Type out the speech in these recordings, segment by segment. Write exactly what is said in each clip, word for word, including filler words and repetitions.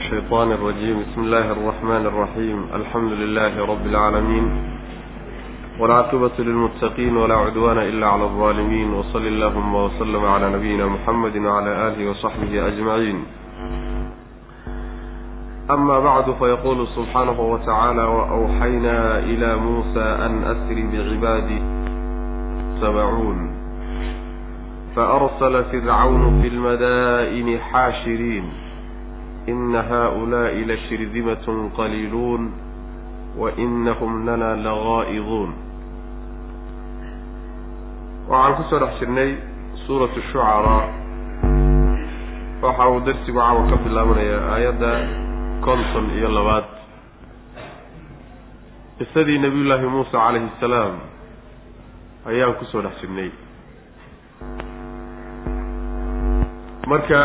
الشيطان الرجيم. بسم الله الرحمن الرحيم. الحمد لله رب العالمين، والعاقبة للمتقين، ولا عدوان إلا على الظالمين، وصل اللهم وسلم على نبينا محمد وعلى آله وصحبه أجمعين. أما بعد، فيقول سبحانه وتعالى: وأوحينا إلى موسى أن أسر بعبادي سبعون فأرسل فرعون في المدائن حاشرين إن هؤلاء لشرذمة قليلون وإنهم لنا لغائظون. وعن قصة حشرني سورة الشعراء، وحاو درسي وعاو كف الله من آيات كونسل إيالوات استدي نبي الله موسى عليه السلام أيام قصة حشرني. marka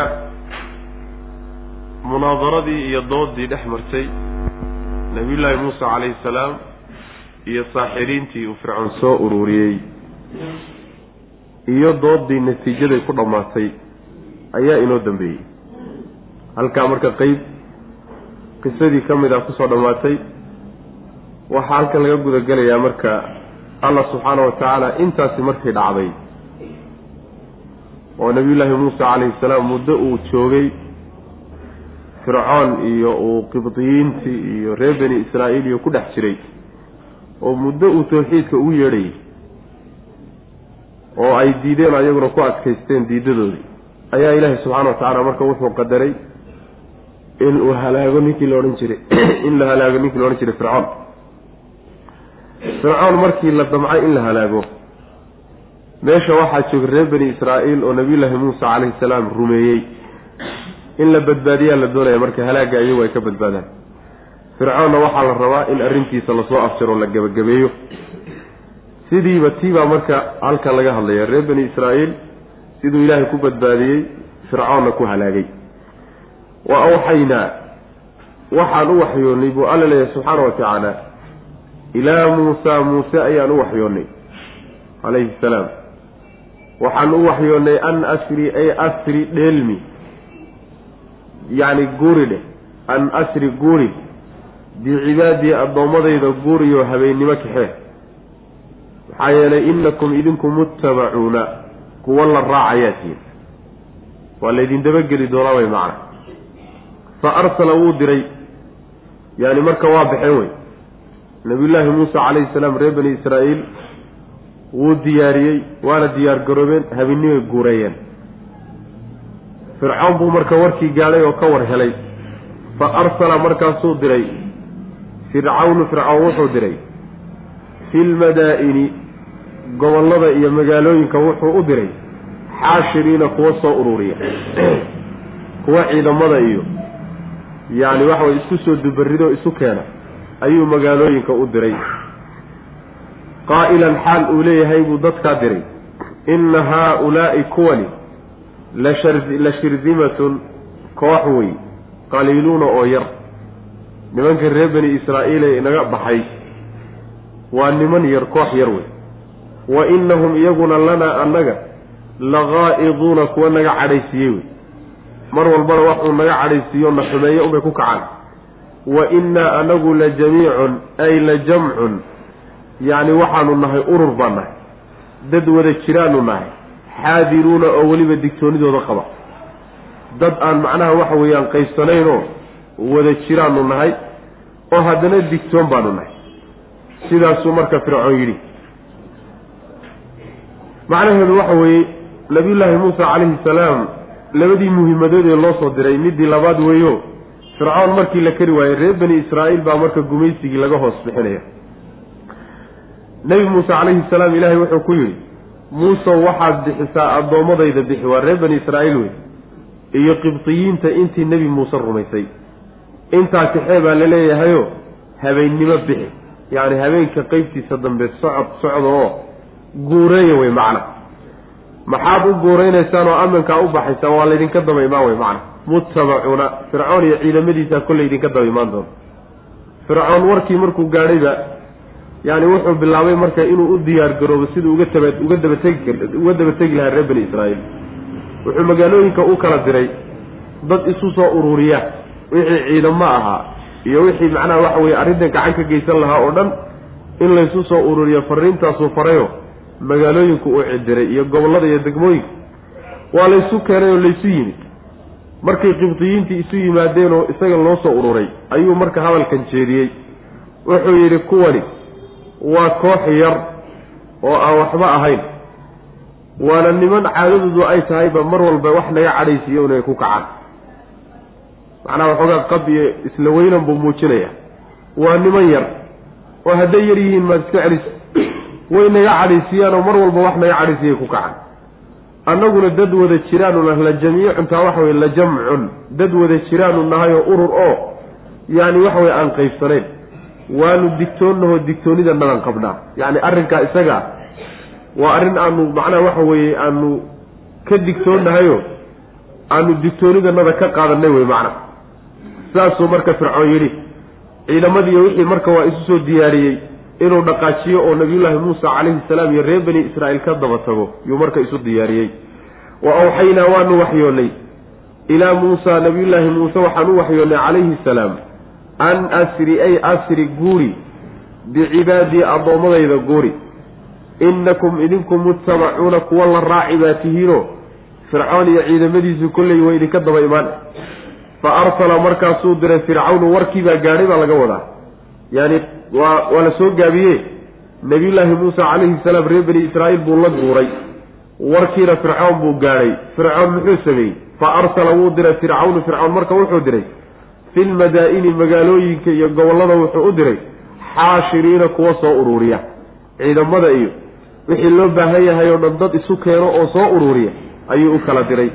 munaazaradii iyo doodii dhex martay nabiyullaahi muusa calayhi salaam iyo saaxiriintii uu fircoon soo ururiyey iyo doodii natiijaday ku dhammaatay ayaa inoo dambeeyey. halkaa marka qayb qisadii ka mid ah kusoo dhammaatay. waxaa halkan laga gudagelayaa marka allah subxaanahu wa tacaala intaasi markay dhacday oo nabiyullaahi muusa calayhi salaam muddo uu joogay fircoon iyo uu qibdiyiintii iyo reer bani israa'iil iyo ku dhex jiray, oo muddo uu tawxiidka ugu yeedhayay oo ay diideen ayaguna ku adkaysteen diidadoodii, ayaa ilaahay subxaana wa tacaala marka wuxuu qadaray in uu halaago ninkii la odhan jiray in la halaago ninkii la odhan jiray fircoon. fircoon markii la damcay in la halaago, meesha waxaa jooga reer bani israa'iil oo nabiyullaahi muusa calayhi salaam rumeeyey. in la badbaadiyaa la doonaya marka halaagga iyagu ay ka badbaadaan. fircoonna waxaa la rabaa in arrintiisa lasoo afjaro la gebagabeeyo. sidiiba tiibaa marka halkan laga hadlaya reer bani israa'iil siduu ilaahay ku badbaadiyey, fircoonna ku halaagay. wa awxaynaa, waxaan u waxyoonnay buu alla leeyahay subxaana wa tacaala, ilaa muusa muuse ayaan u waxyoonnay calayhi salaam. waxaan u waxyoonnay an asri ay asri dheelmi, yacni guuri dheh, an asri guuri bicibaadii addoommadayda guuriyo habeennimo kaxee. maxaa yeelay innakum idinku muttabacuuna, kuwa la raacayaa tihiin, waa laydin dabageli doonaa way macna. fa arsala wuu diray, yani marka waa baxeen wey nabiyullaahi muusa calayhi salaam reer bani israa'iil wuu diyaariyey, waana diyaar garoobeen, habeennimay guureeyeen. fircoon buu marka warkii gaadhay oo ka war helay. fa arsala markaasuu diray fircawnu fircoon wuxuu diray fi lmadaa'ini, gobollada iyo magaalooyinka wuxuu u diray xaashiriina, kuwa soo ururiya kuwa ciidamada iyo yacni waxa way isku soo dubaridoo isu keena ayuu magaalooyinka u diray. qaa'ilan xaal uu leeyahay buu dadkaa diray, inna haa-ulaa'i kuwani la shirdimatun koox wey, qaliiluuna oo yar. nimanka reer bani israa'iile inaga baxay waa niman yar, koox yar wey. wa innahum iyaguna lanaa annaga lagaa'iduuna, kuwa naga cadhaysiiyey wey. mar walbana waxuu naga cadhaysiiyo na xumeeye unbay ku kacaan. wa innaa anagu la jamiicun ay la jamcun, yacni waxaanu nahay urur baan nahay, dad wada jiraanu nahay, xaadiruuna oo weliba digtoonidooda qaba. dad aan macnaha waxa weeyaan qaybsanaynoo wada jiraanu nahay, oo haddana digtoon baanu nahay. sidaasuu marka fircoon yidhi. macnaheedu waxa weeye nabiyullaahi muusa calayhi salaam labadii muhiimadood ee loo soo diray midii labaad weeyo, fircoon markii la kari waayey reer bani israa'iil baa marka gumaysigii laga hoos bixinaya. nebi muuse calayhi salaam ilaahay wuxuu ku yidhi, muuse waxaad bixisaa addoommadayda bixi, waa reer bani israa'iil wey, iyo qibdiyiinta intii nebi muuse rumaysay. intaa kaxee baa la leeyahayo habeennimo bixi, yacni habeenka qeybtiisa dambe socod socda oo guureeya wey macna. maxaad u guuraynaysaan oo ammankaa u baxaysaan? waa laydinka daba imaan wey macna. muttabacuuna, fircoon iyo ciidamadiisaa kolley idinka daba imaan doona. fircoon warkii markuu gaadhayba yani wuxuu bilaabay marka inuu u diyaar garoobo siduu uga taba uga daba tegi uga daba tegi lahaa reer bani israa'iil. wuxuu magaalooyinka u kala diray dad isu soo ururiya wixii ciidamo ahaa iyo wixii macnaha waxa weeye arrintan gacan ka geysan lahaa oo dhan in laysu soo ururiyo fariintaasuu farayo magaalooyinku uu cidiray iyo gobollada iyo degmooyinka waa laysu keenay oo laysu yimid markay qibdiyiintii isu yimaadeen oo isaga loo soo ururay ayuu marka hadalkan jeediyey wuxuu yidhi kuwani waa koox yar oo aan waxba ahayn waana niman caadadoodu ay tahayba mar walba wax naga cadhaysiiyo inay ku kacaan macnaha waxoogaa qab iyo isla weynan buu muujinaya waa niman yar oo hadday yar yihiin maad iska celis way naga cadhaysiiyaan oo mar walba wax naga cadhaysiiyay ku kacaan annaguna dad wada jiraanu nah la jamiicun taa waxa weye la jamcun dad wada jiraanu nahay oo urur oo yacni waxa weye aan qaybsanayn waanu digtoonnahoo digtoonnida nadan qabnaa yacni arrinkaa isaga waa arrin aanu macnaha waxa weeye aanu ka digtoonnahayo aanu digtoonidanada ka qaadanay wey macna saasuu marka fircoon yidhi ciidamadiiyo wixii marka waa isu soo diyaariyey inuu dhaqaajiyo oo nabiyullaahi muusa calayhi salaam iyo reer bani israa'iil ka daba tago yuu marka isu diyaariyey wa awxaynaa waanu waxyoonnay ilaa muusa nabiyullaahi muuse waxaan u waxyoonnay calayhi salaam an asri ay asri guuri bicibaadii addoommadayda guuri innakum idinku mutabacuuna kuwa la raaci baa tihiinoo fircoon iyo ciidamadiisu kolley way idinka daba imaan fa arsala markaasuu diray fircawnu warkii baa gaadhay baa laga wadaa yaani waa waa la soo gaabiye nabiyullaahi muusa calayhi salaam reer bani israa'iil buu la guuray warkiina fircoon buu gaadhay fircoon muxuu sameeyey fa arsala wuu diray fircawnu fircoon marka wuxuu diray fi lmadaa'ini magaalooyinka iyo gobollada wuxuu u diray xaashiriina kuwa soo ururiya ciidamada iyo wixii loo baahan yahay oo dhan dad isu keeno oo soo ururiya ayuu u kala diray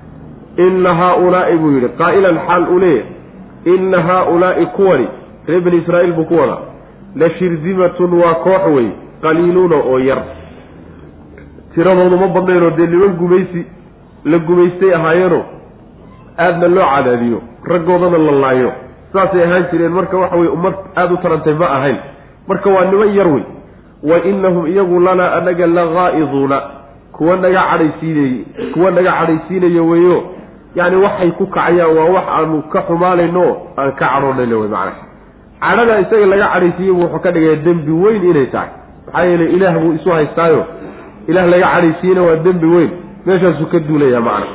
inna haa-ulaa'i buu yidhi qaa'ilan xaal u leeyahay inna haa-ulaa'i kuwani reer bani israa'iil buu ku wadaa la shirdimatun waa koox wey qaliiluuna oo yar tiradoodu ma badnaynoo dee niman gumaysi la gumaystay ahaayeenoo aadna loo cadaadiyo raggoodana la laayo saasay ahaan jireen marka waxa weye ummad aada u tarantay ma ahayn marka waa niman yar wey wa innahum iyagu lanaa anaga la haa'iduuna kuwa naga cadhaysiinayey kuwa naga cadhaysiinaya weeyo yacni waxay ku kacayaan waa wax aanu ka xumaanayno aan ka cadhoonayno wey macnaha cadhada isaga laga cadhaysiiyey wuxuu ka dhigaya dembi weyn inay tahay maxaa yeelay ilaah buu isu haystaayo ilaah laga cadhaysiiyena waa dembi weyn meeshaasuu ka duulaya macna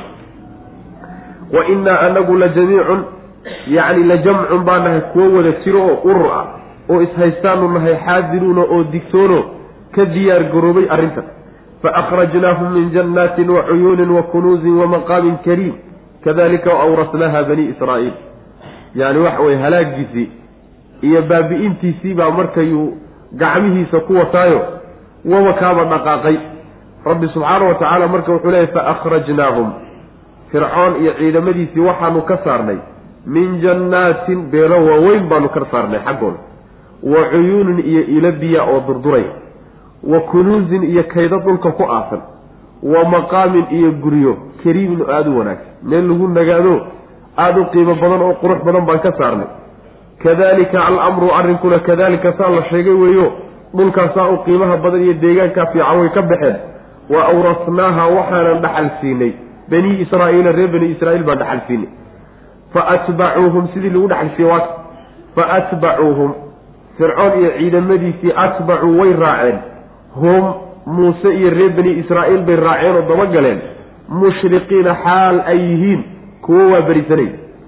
wa innaa anagu la jamiicun yacni la jamcun baa nahay kuwo wada jiro oo urur ah oo ishaystaanu nahay xaadiruuna oo digtoono ka diyaar garoobay arrintan fa akhrajnaahum min jannaatin wa cuyuunin wa kunuuzin wa maqaamin kariim kadalika awrasnaaha bani israa'iil yacni waxa weye halaagiisii iyo baabi'intiisii baa markayuu gacmihiisa ku wataayo waba kaaba dhaqaaqay rabbi subxaana wa tacaala marka wuxuu leeyahy fa akhrajnaahum fircoon iyo ciidamadiisii waxaanu ka saarnay min jannaatin beero waaweyn baanu ka saarnay xaggooda wa cuyuunin iyo ilo biya oo durduray wa kunuusin iyo kaydo dhulka ku aasan wa maqaamin iyo guryo kariimin oo aada u wanaagsan meel lagu nagaado aada u qiimo badan oo qurux badan baan ka saarnay kadalika alamru arrinkuna kadalika saa la sheegay weeyo dhulkaasaa u qiimaha badan iyo deegaankaa fiican way ka baxeen wa awrasnaaha waxaanan dhaxal siinay bani israa'iila reer bani israa'iil baan dhaxal siinay fa atbacuuhum sidii lagu dhaxal siiyey waa fa atbacuuhum fircoon iyo ciidamadiisii atbacuu way raaceen hum muuse iyo reer bani israa'iil bay raaceen oo dabagaleen mushriqiina xaal ay yihiin kuwo waa berisanay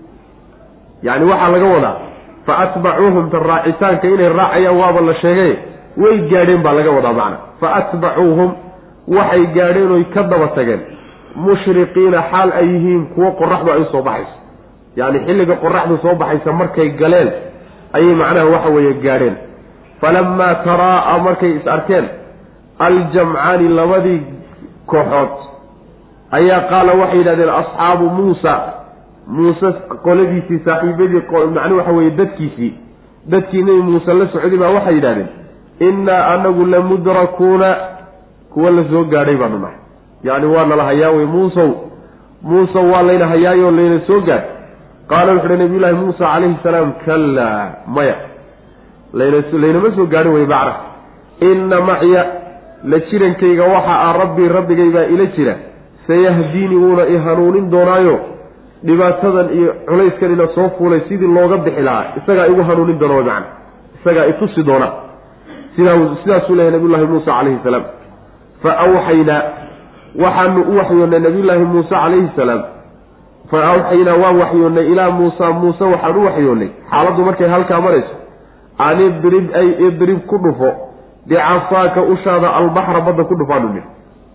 yacni waxaa laga wadaa fa atbacuuhum ta raacitaanka inay raacayaan waaba la sheegay way gaadheen baa laga wadaa macna fa atbacuuhum waxay gaadheen oy ka daba tageen mushriqiina xaal ay yihiin kuwo qoraxdu ay usoo baxayso yacni xilliga qoraxdu soo baxaysa markay galeen ayay macnaha waxa weeye gaadheen falammaa taraa'a markay is arkeen aljamcaani labadii kooxood ayaa qaala waxay yidhahdeen asxaabu muusa muuse qoladiisii saaxiibadii macnuu waxa weeye dadkiisii dadkii nebi muuse la socday baa waxay yidhahdeen innaa anagu lamudrakuuna kuwa la soo gaadhay baanu nahay yacni waa nala hayaa wey muusow muusow waa layna hayaayoo layna soo gaadh qaala wuxu uhi nabiyullaahi muusa calayhi salaam kallaa maya layna laynama soo gaadhin wey macna inna macya la jirankayga waxa ah rabbii rabbigay baa ila jira sayahdiini wuuna i hanuunin doonaayo dhibaatadan iyo culayskan ina soo fuulay sidii looga bixi lahaa isagaa igu hanuunin doona macna isagaa itusi doona sidaa sidaasuu leeyahay nabiyullaahi muusa calayhi salaam fa awxaynaa waxaanu u waxyoonnay nabiyullaahi muuse calayhi salaam fa awxaynaa waan waxyoonnay ilaa muusa muuse waxaan u waxyoonnay xaaladdu markay halkaa marayso an idrib ay idrib ku dhufo bicasaaka ushaada albaxra badda ku dhufaanu nidhi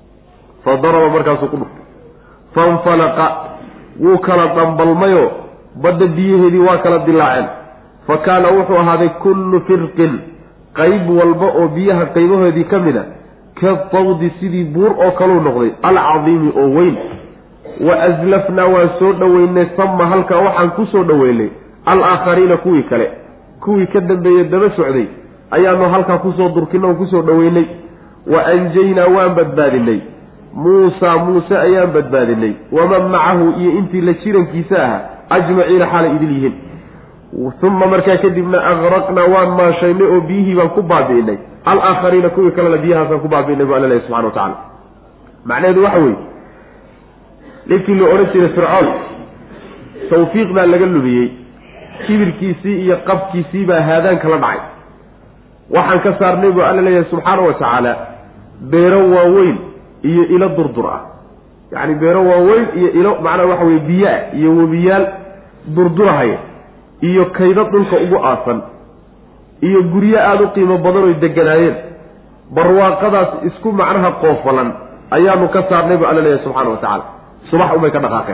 fa daraba markaasuu ku dhuftay fanfalaqa wuu kala dhambalmayo badda biyaheedii waa kala dilaaceen fa kaana wuxuu ahaaday kullu firqin qayb walba oo biyaha qaybahoodii ka mid a ka tawdi sidii buur oo kaluu noqday alcadiimi oo weyn wa aslafnaa waan soo dhoweynay sama halkaa waxaan ku soo dhoweynay alaakhariina kuwii kale kuwii ka dambeeyey daba socday ayaanu halkaa kusoo durkinna oo kusoo dhoweynay wa anjaynaa waan badbaadinay muusa muuse ayaan badbaadinay waman macahu iyo intii la jirankiisa ahaa ajmaciina xaalay idil yihiin uma markaa kadibna aqraqnaa waan maashaynay oo biyihii baan ku baabi'inay alaakhariina kuwii kalena biyahaasaan ku baabi'inay bu alla lehy subxana wa tacala macnaheedu waxa weeye ninkii la odhan jiray fircoon tawfiiq baa laga lumiyey kibirkiisii iyo qabkiisii baa haadaanka la dhacay waxaan ka saarnay buu alla leeyahay subxaana wa tacaala beero waaweyn iyo ilo durdur ah yacni beero waaweyn iyo ilo macnaa waxa weye biyo-ah iyo webiyaal durdurahaya iyo kaydo dhulka ugu aasan iyo guryo aada u qiimo badan oy deganaayeen barwaaqadaas isku macnaha qoofalan ayaanu ka saarnay buu alla leeyahay subxaana wa tacaala subax unbay ka dhaqaaqeen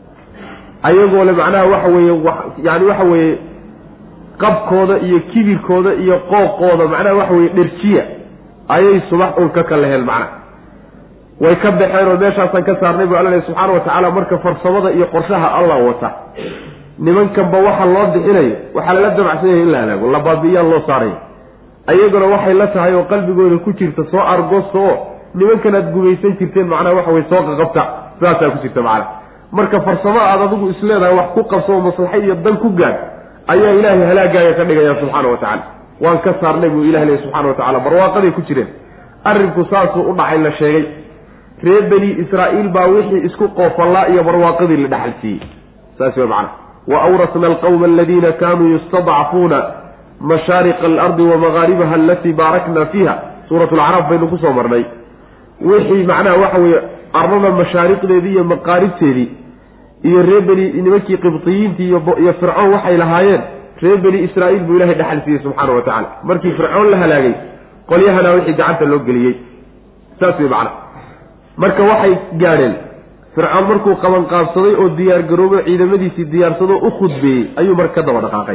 ayagoo le macnaha waxa weeye yani waxa weeye qabkooda iyo kibirkooda iyo qooqooda macnaha waxa weye dherjiya ayay subax un ka kaleheen macnaha way ka baxeen oo meeshaasaan ka saarnay buu alla leeyahay subxaana wa tacaala marka farsamada iyo qorshaha allah wata nimankanba waxa loo bixinayo waxaa lala dabacsan yahay in la halaago la baabi'iyaan loo saaraya ayaguna waxay la tahay oo qalbigooda ku jirta soo argoosta oo nimankan aad gumaysan jirteen macnaha waxa weye soo qaqabta sidaasaa ku jirta macnaha marka farsamo aad adigu isleedahay wax ku qabso oo maslaxa iyo dan ku gaad ayaa ilaahay halaagaaga ka dhigaya subxaana wa tacaala waan ka saarnay buu ilahi leeyahy subxana wa tacala barwaaqaday ku jireen arrinku saasuu u dhacay la sheegay reer bani israa'iil baa wixii isku qoofallaa iyo barwaaqadii la dhaxal siiyey saas wey macnaha wa awrasna alqawma aladiina kaanuu yustadcafuuna mashaariqa alardi wa magaaribaha alatii baarakna fiiha suuratu lacraaf baynu kusoo marnay wixii macnaha waxa weeye arlada mashaariqdeedii iyo maqaaribteedii iyo reer beni nimankii qibtiyiintii iyo fircoon waxay lahaayeen reer beni israa'iil buu ilahay dhaxal siiyey subxaana wa tacala markii fircoon la halaagay qolyahana wixii gacanta loo geliyey saas wey macnaha marka waxay gaadheen fircoon markuu qabanqaabsaday oo diyaar garoobo ciidamadiisii diyaarsado u khudbeeyey ayuu marka ka daba dhaqaaqay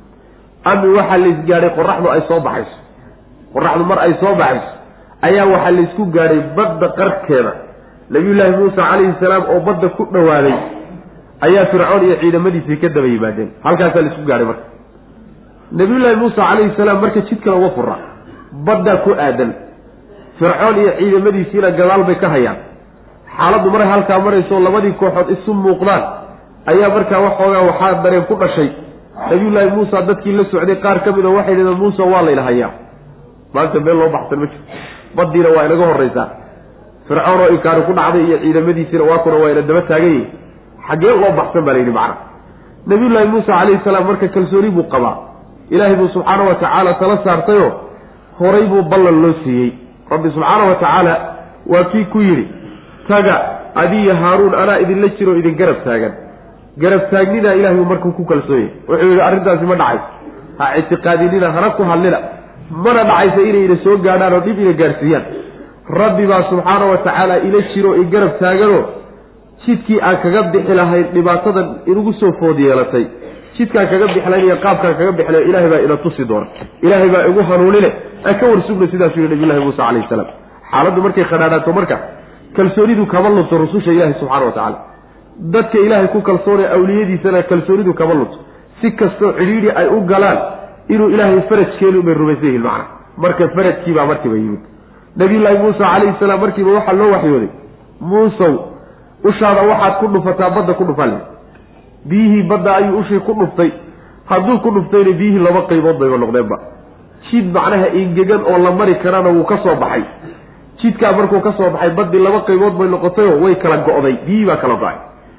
ami waxaa laisgaadhay qoraxdu ay soo baxayso qoraxdu mar ay soo baxayso ayaa waxaa laysku gaadhay badda qarkeeda nabiyullaahi muuse calayhi salaam oo badda ku dhowaaday ayaa fircoon iyo ciidamadiisii ka daba yimaadeen halkaasaa laisku gaadhay marka nabiyullaahi muuse calayhi salaam marka jidkana uga fura baddaa ku aadan fircoon iyo ciidamadiisiina gadaal bay ka hayaan xaaladdu maray halkaa marayso labadii kooxood isu muuqdaan ayaa markaa waxoogaa waxaa dareen ku dhashay nabiyullaahi muusa dadkii la socday qaar ka mid a waxay dhaheen muuse waa layna hayaa maanta meel loo baxsan ma jirto baddiina waa inaga horraysaa fircoon oo inkaari ku dhacday iyo ciidamadiisiina waa kuna waa ina daba taagan yihin xaggee loo baxsan baa layidhi macna nabiyullaahi muuse calayhi salaam marka kalsooni buu qabaa ilaahay buu subxaana wa tacaala tala saartayoo horay buu ballan loo siiyey rabbi subxaana wa tacaala waa kii ku yidhi taga adiyo haaruun anaa idinla jiroo idin garab taagan garab taagnidaa ilaahay uu markuu ku kalsooyay wuxuu yidhi arrintaasi ma dhacayso ha ictiqaadinina hana ku hadlina mana dhacaysa inay ina soo gaadhaan oo dhib ina gaadhsiiyaan rabbi baa subxaana wa tacaala ila jiroo i garab taaganoo jidkii aan kaga bixi lahayn dhibaatadan inugu soo food yeelatay jidkaan kaga bixi lahayn iyo qaabkaan kaga bixi lahayn ilaahay baa ina tusi doona ilaahay baa igu hanuunine aan ka warsugna sidaasuu yihi nabiyullahi muuse calayhi salaam xaaladdu markay khadhaadhaato marka kalsoonidu kama lunto rususha ilaahay subxana wa tacaala dadka ilaahay ku kalsoonaya awliyadiisana kalsoonidu kama lunto si kastoo cidhiidhi ay u galaan inuu ilaahay farajkeenu bay rumaysan yihiin macna marka farajkiibaa markiiba yimid nabiyullaahi muuse calayhi salaam markiiba waxaa loo waxyooday muusow ushaada waxaad ku dhufataa badda ku dhufale biyihii badda ayuu ushii ku dhuftay hadduu ku dhuftayna biyihii laba qaybood bayba noqdeenba jid macnaha ingegan oo la mari karana wuu ka soo baxay jidkaa markuu ka soo baxay baddii laba qaybood bay noqotayoo way kala go'day biyihii baa kala go-ay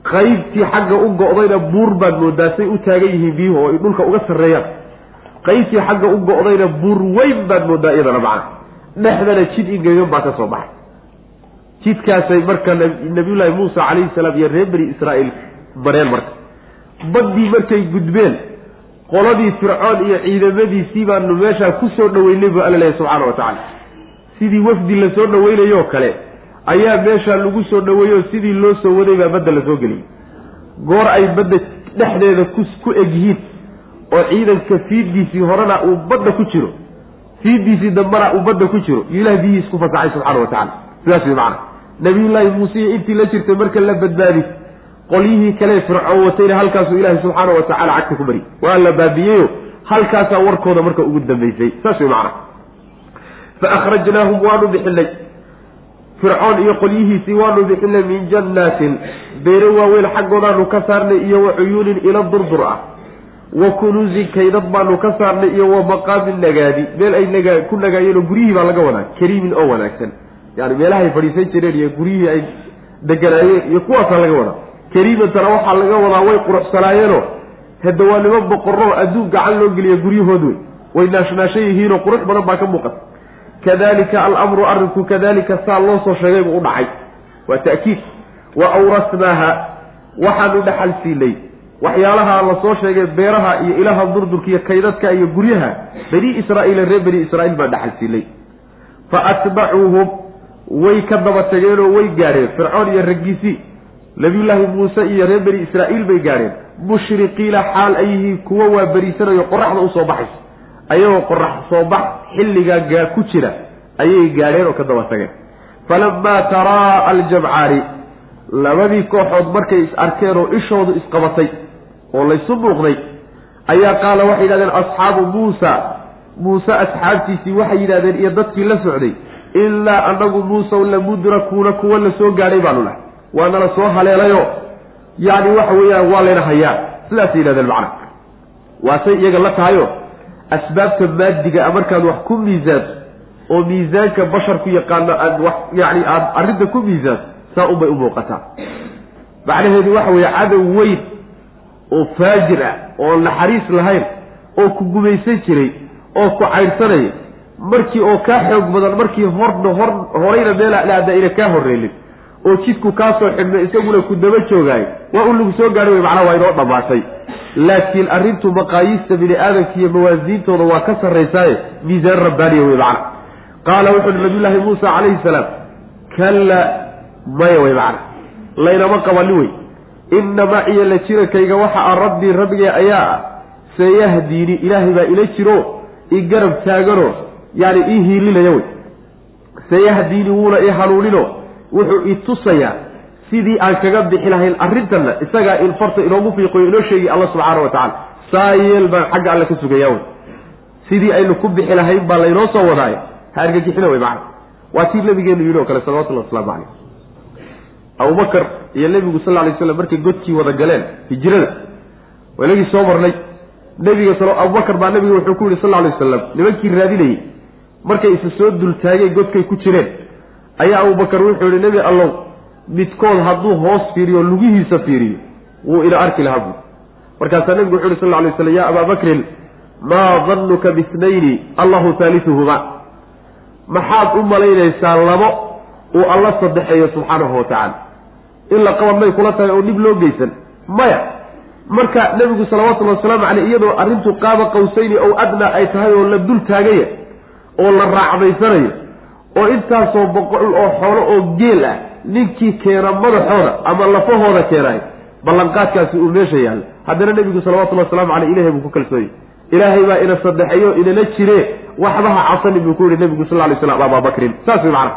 qaybtii xagga u go'dayna buur baad moodaasay u taagan yihiin biyuhu oo ay dhulka uga sarreeyaan qaybtii xagga u go'dayna buur weyn baad moodaa iyadana macna dhexdana jid ingegan baa ka soo baxay jidkaasay marka nabiyullaahi muusa calayhi salaam iyo reer bani israa'iil bareen marka baddii markay gudbeen qoladii fircoon iyo ciidamadiisii baanu meeshaa ku soo dhoweynay buu alla leeyahay subxaana wa tacaala sidii wafdi la soo dhoweynayo kale ayaa meeshaa lagu soo dhoweeyo sidii loo soo waday baa badda la soo geliyey goor ay badda dhexdeeda ku ku egyihiin oo ciidanka fiiddiisii horena uu badda ku jiro fiiddiisii dambana uu badda ku jiro iyo ilaah biyihiis ku fasaxay subxaana wa tacala sidaas way macana nabiyullaahi muuse iyo intii la jirtay marka la badbaadi qolyihii kale fircoon watayna halkaasuu ilaahay subxaana wa tacaala cagta ku mariyey waa la baabiyeeyo halkaasaa warkooda marka ugu dambaysay saas way macana fa akhrajnaahum waanu bixinay fircoon iyo qolyihiisii waanu bixinay min jannaatin beero waaweyn xaggoodaanu ka saarnay iyo wa cuyuunin ila durdur ah wa kunuusin kaydad baanu ka saarnay iyo wa maqaamin nagaadi meel ay nagaa ku nagaayeen oo guryihii baa laga wadaa kariimin oo wanaagsan yani meelahay fadhiisan jireen iyo guryihii ay deganaayeen iyo kuwaasaa laga wadaa kariimantana waxaa laga wadaa way quruxsanaayeenoo hadawaanimo boqorro adduun gacan loo geliya guryahood wey way naashnaashan yihiinoo qurux badan baa ka muuqata kadalika alamru arrinku kadalika saa loo soo sheegay buu u dhacay waa ta'kiid wa awrasnaaha waxaanu dhaxal siinay waxyaalaha la soo sheegay beeraha iyo ilaha durdurka iyo kaydadka iyo guryaha bani israa'iil reer bani israa'iil baa dhaxal siinay fa atbacuuhum way ka daba tageenoo way gaadheen fircoon iyo raggiisii nabiyullaahi muuse iyo reer bani israa'iil bay gaadheen mushriqiina xaal ay yihiin kuwo waa beriisanayo qoraxda u soo baxayso ayagoo qorax soo bax xilligaa gaa ku jira ayay gaadheen oo ka daba tageen falamaa taraa aljamcaani labadii kooxood markay is arkeen oo ishoodu isqabatay oo laysu muuqday ayaa qaala waxay yidhahdeen asxaabu muusa muuse asxaabtiisii waxay yidhahdeen iyo dadkii la socday ilaa annagu muusa lamudrakuuna kuwa la soo gaadhay baanu nahay waa nala soo haleelayo yacni waxa weeyaan waa layna hayaa sidaasay yidhahdeen macna waasay iyaga la tahayo asbaabta maadiga markaad wax ku miisaanto oo miisaanka basharku yaqaano aad wax yacni aad arrinta ku miisaanto saa unbay u muuqataa macnaheedu waxa weeye cadow weyn oo faajir ah oo naxariis lahayn oo ku gumaysan jiray oo ku cayrsanaya markii oo kaa xoog badan markii horna hor horayna meel aada ina kaa horreelin oo jidku kaa soo xidhmay isaguna ku daba joogaayo waa un lagu soo gaadhay way macnaha waa inoo dhammaatay laakiin arrintu maqaayiista bini aadamka iyo mawaasiintooda waa ka sarraysaaye miisaan rabbaaniya wey macna qaala wuxu uhi nabiyullaahi muusa calayhi salaam kalla maya wey macna laynama qabanin wey inna maciya la jirankayga waxa a rabbii rabbigay ayaa ah sayahdiini ilaahay baa ila jiro i garab taagano yani ii hiilinaya wey sayahdiini wuuna i hanuunino wuxuu i tusayaa sidii aan kaga bixi lahayn arrintanna isagaa in farta inoogu fiiqoyo inoo sheegi alla subxaana wa tacala saa yeel baan xagga alle ka sugayaa wey sidii aynu ku bixi lahayn baa laynoo soo wadaayo ha argagixina wey macana waa tii nabigeenu yidhi oo kale salawatullahi wasalaamu calayh abubakar iyo nebigu sal alay slam markay godkii wada galeen hijrada waynagii soo marnay nebiga sal abubakar baa nebiga wuxuu ku yidhi sal alay wasalam nimankii raadinayey markay isa soo dultaageen godkay ku jireen ayaa abubakar wuxuu yihi nebi allow midkood hadduu hoos fiiriyo lugihiisa fiiriyo wuu ina arki lahaa buu markaasaa nebigu wuxu uhi sal alay waslam ya abaa bakrin maa dannuka bisnayni allahu haalisuhuma maxaad u malaynaysaa labo uu alla saddexeeyo subxaanahu wa tacaala in la qaban may kula tahay oo dhib loo geysan maya marka nebigu salawatullahi wasalaamu caleyh iyadoo arrintu qaaba qawsayni ow adnaa ay tahay oo la dul taagaya oo la raacdaysanayo oo intaasoo boqol oo xoolo oo geel ah ninkii keena madaxooda ama lafahooda keenaay ballanqaadkaasi uu meesha yaalla haddana nebigu salawatullahi wasalaamu caleyh ilahay buu ku kalsooyey ilaahay baa ina sadexeeyo inala jire waxbaha casani buu ku yihi nebigu sal lay slam abaa bakrin saas way macana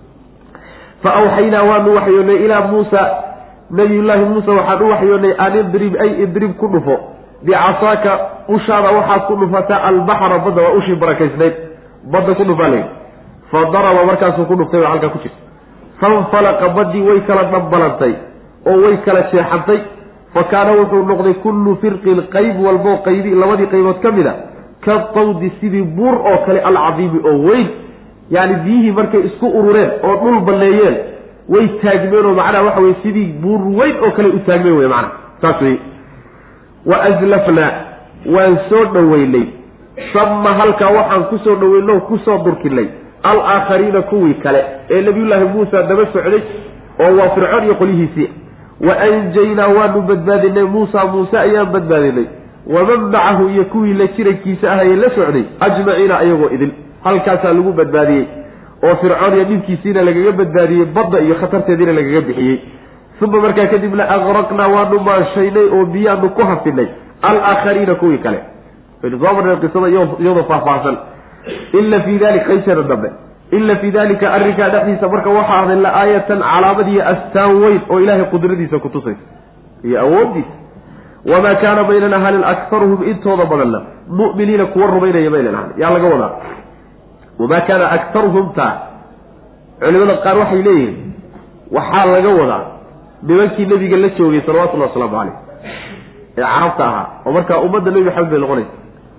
fa awxaynaa waanu waxyoonnay ilaa muusa nabiyullaahi muuse waxaan u waxyoonnay an idrib ay idrib ku dhufo bicasaaka ushaada waxaad ku dhufataa albaxra badda waa ushii barakaysnayd badda ku dhufaa layidhi fa daraba markaasuu ku dhuftay oo halkaa ku jirta fanfalaqa baddii way kala dhambalantay oo way kala jeexantay fa kaana wuxuu noqday kullu firqin qayb walboo qaybi labadii qaybood ka mid a ka tawdi sidii buur oo kale alcadiimi oo weyn yacni biyihii markay isku urureen oo dhul balleeyeen way taagmeenoo macnaha waxa weye sidii buur weyn oo kale u taagmeen wey macnaha saas wey wa aslafna waan soo dhoweynay sama halkaa waxaan kusoo dhoweynay oo kusoo durkinay alaakhariina kuwii kale ee nabiyullaahi muusa daba socday oo waa fircoon iyo qolihiisii wa anjaynaa waanu badbaadinay muusa muuse ayaan badbaadinay waman macahu iyo kuwii la jirankiisa ahayee la socday ajmaciina ayagoo idin halkaasaa lagu badbaadiyey oo fircoon iyo dhibkiisiina lagaga badbaadiyey badda iyo khatarteediina lagaga bixiyey uma markaa kadibna aqraqnaa waanu maanshaynay oo biyaanu ku hafinay alaakhariina kuwii kale aynu soo marnay qisada iyadoo faahfaahsan ila fii dalika qaysana dambe ila fii dalika arrinkaa dhexdiisa marka waxaa aday la aayatan calaamad iyo astaan weyn oo ilaahay qudradiisa ku tusaysa iyo awooddiisa wamaa kaana baynan ahanin aktaruhum intooda badanna mu'miniina kuwa rumaynaya baynan ahan yaa laga wadaa wamaa kaana aktaruhum taa culimada qaar waxay leeyihiin waxaa laga wadaa nimankii nebiga la joogay salawatullahi wasalaamu caleyh ee carabta ahaa oo markaa ummadda nebi maxamed bay noqonaysa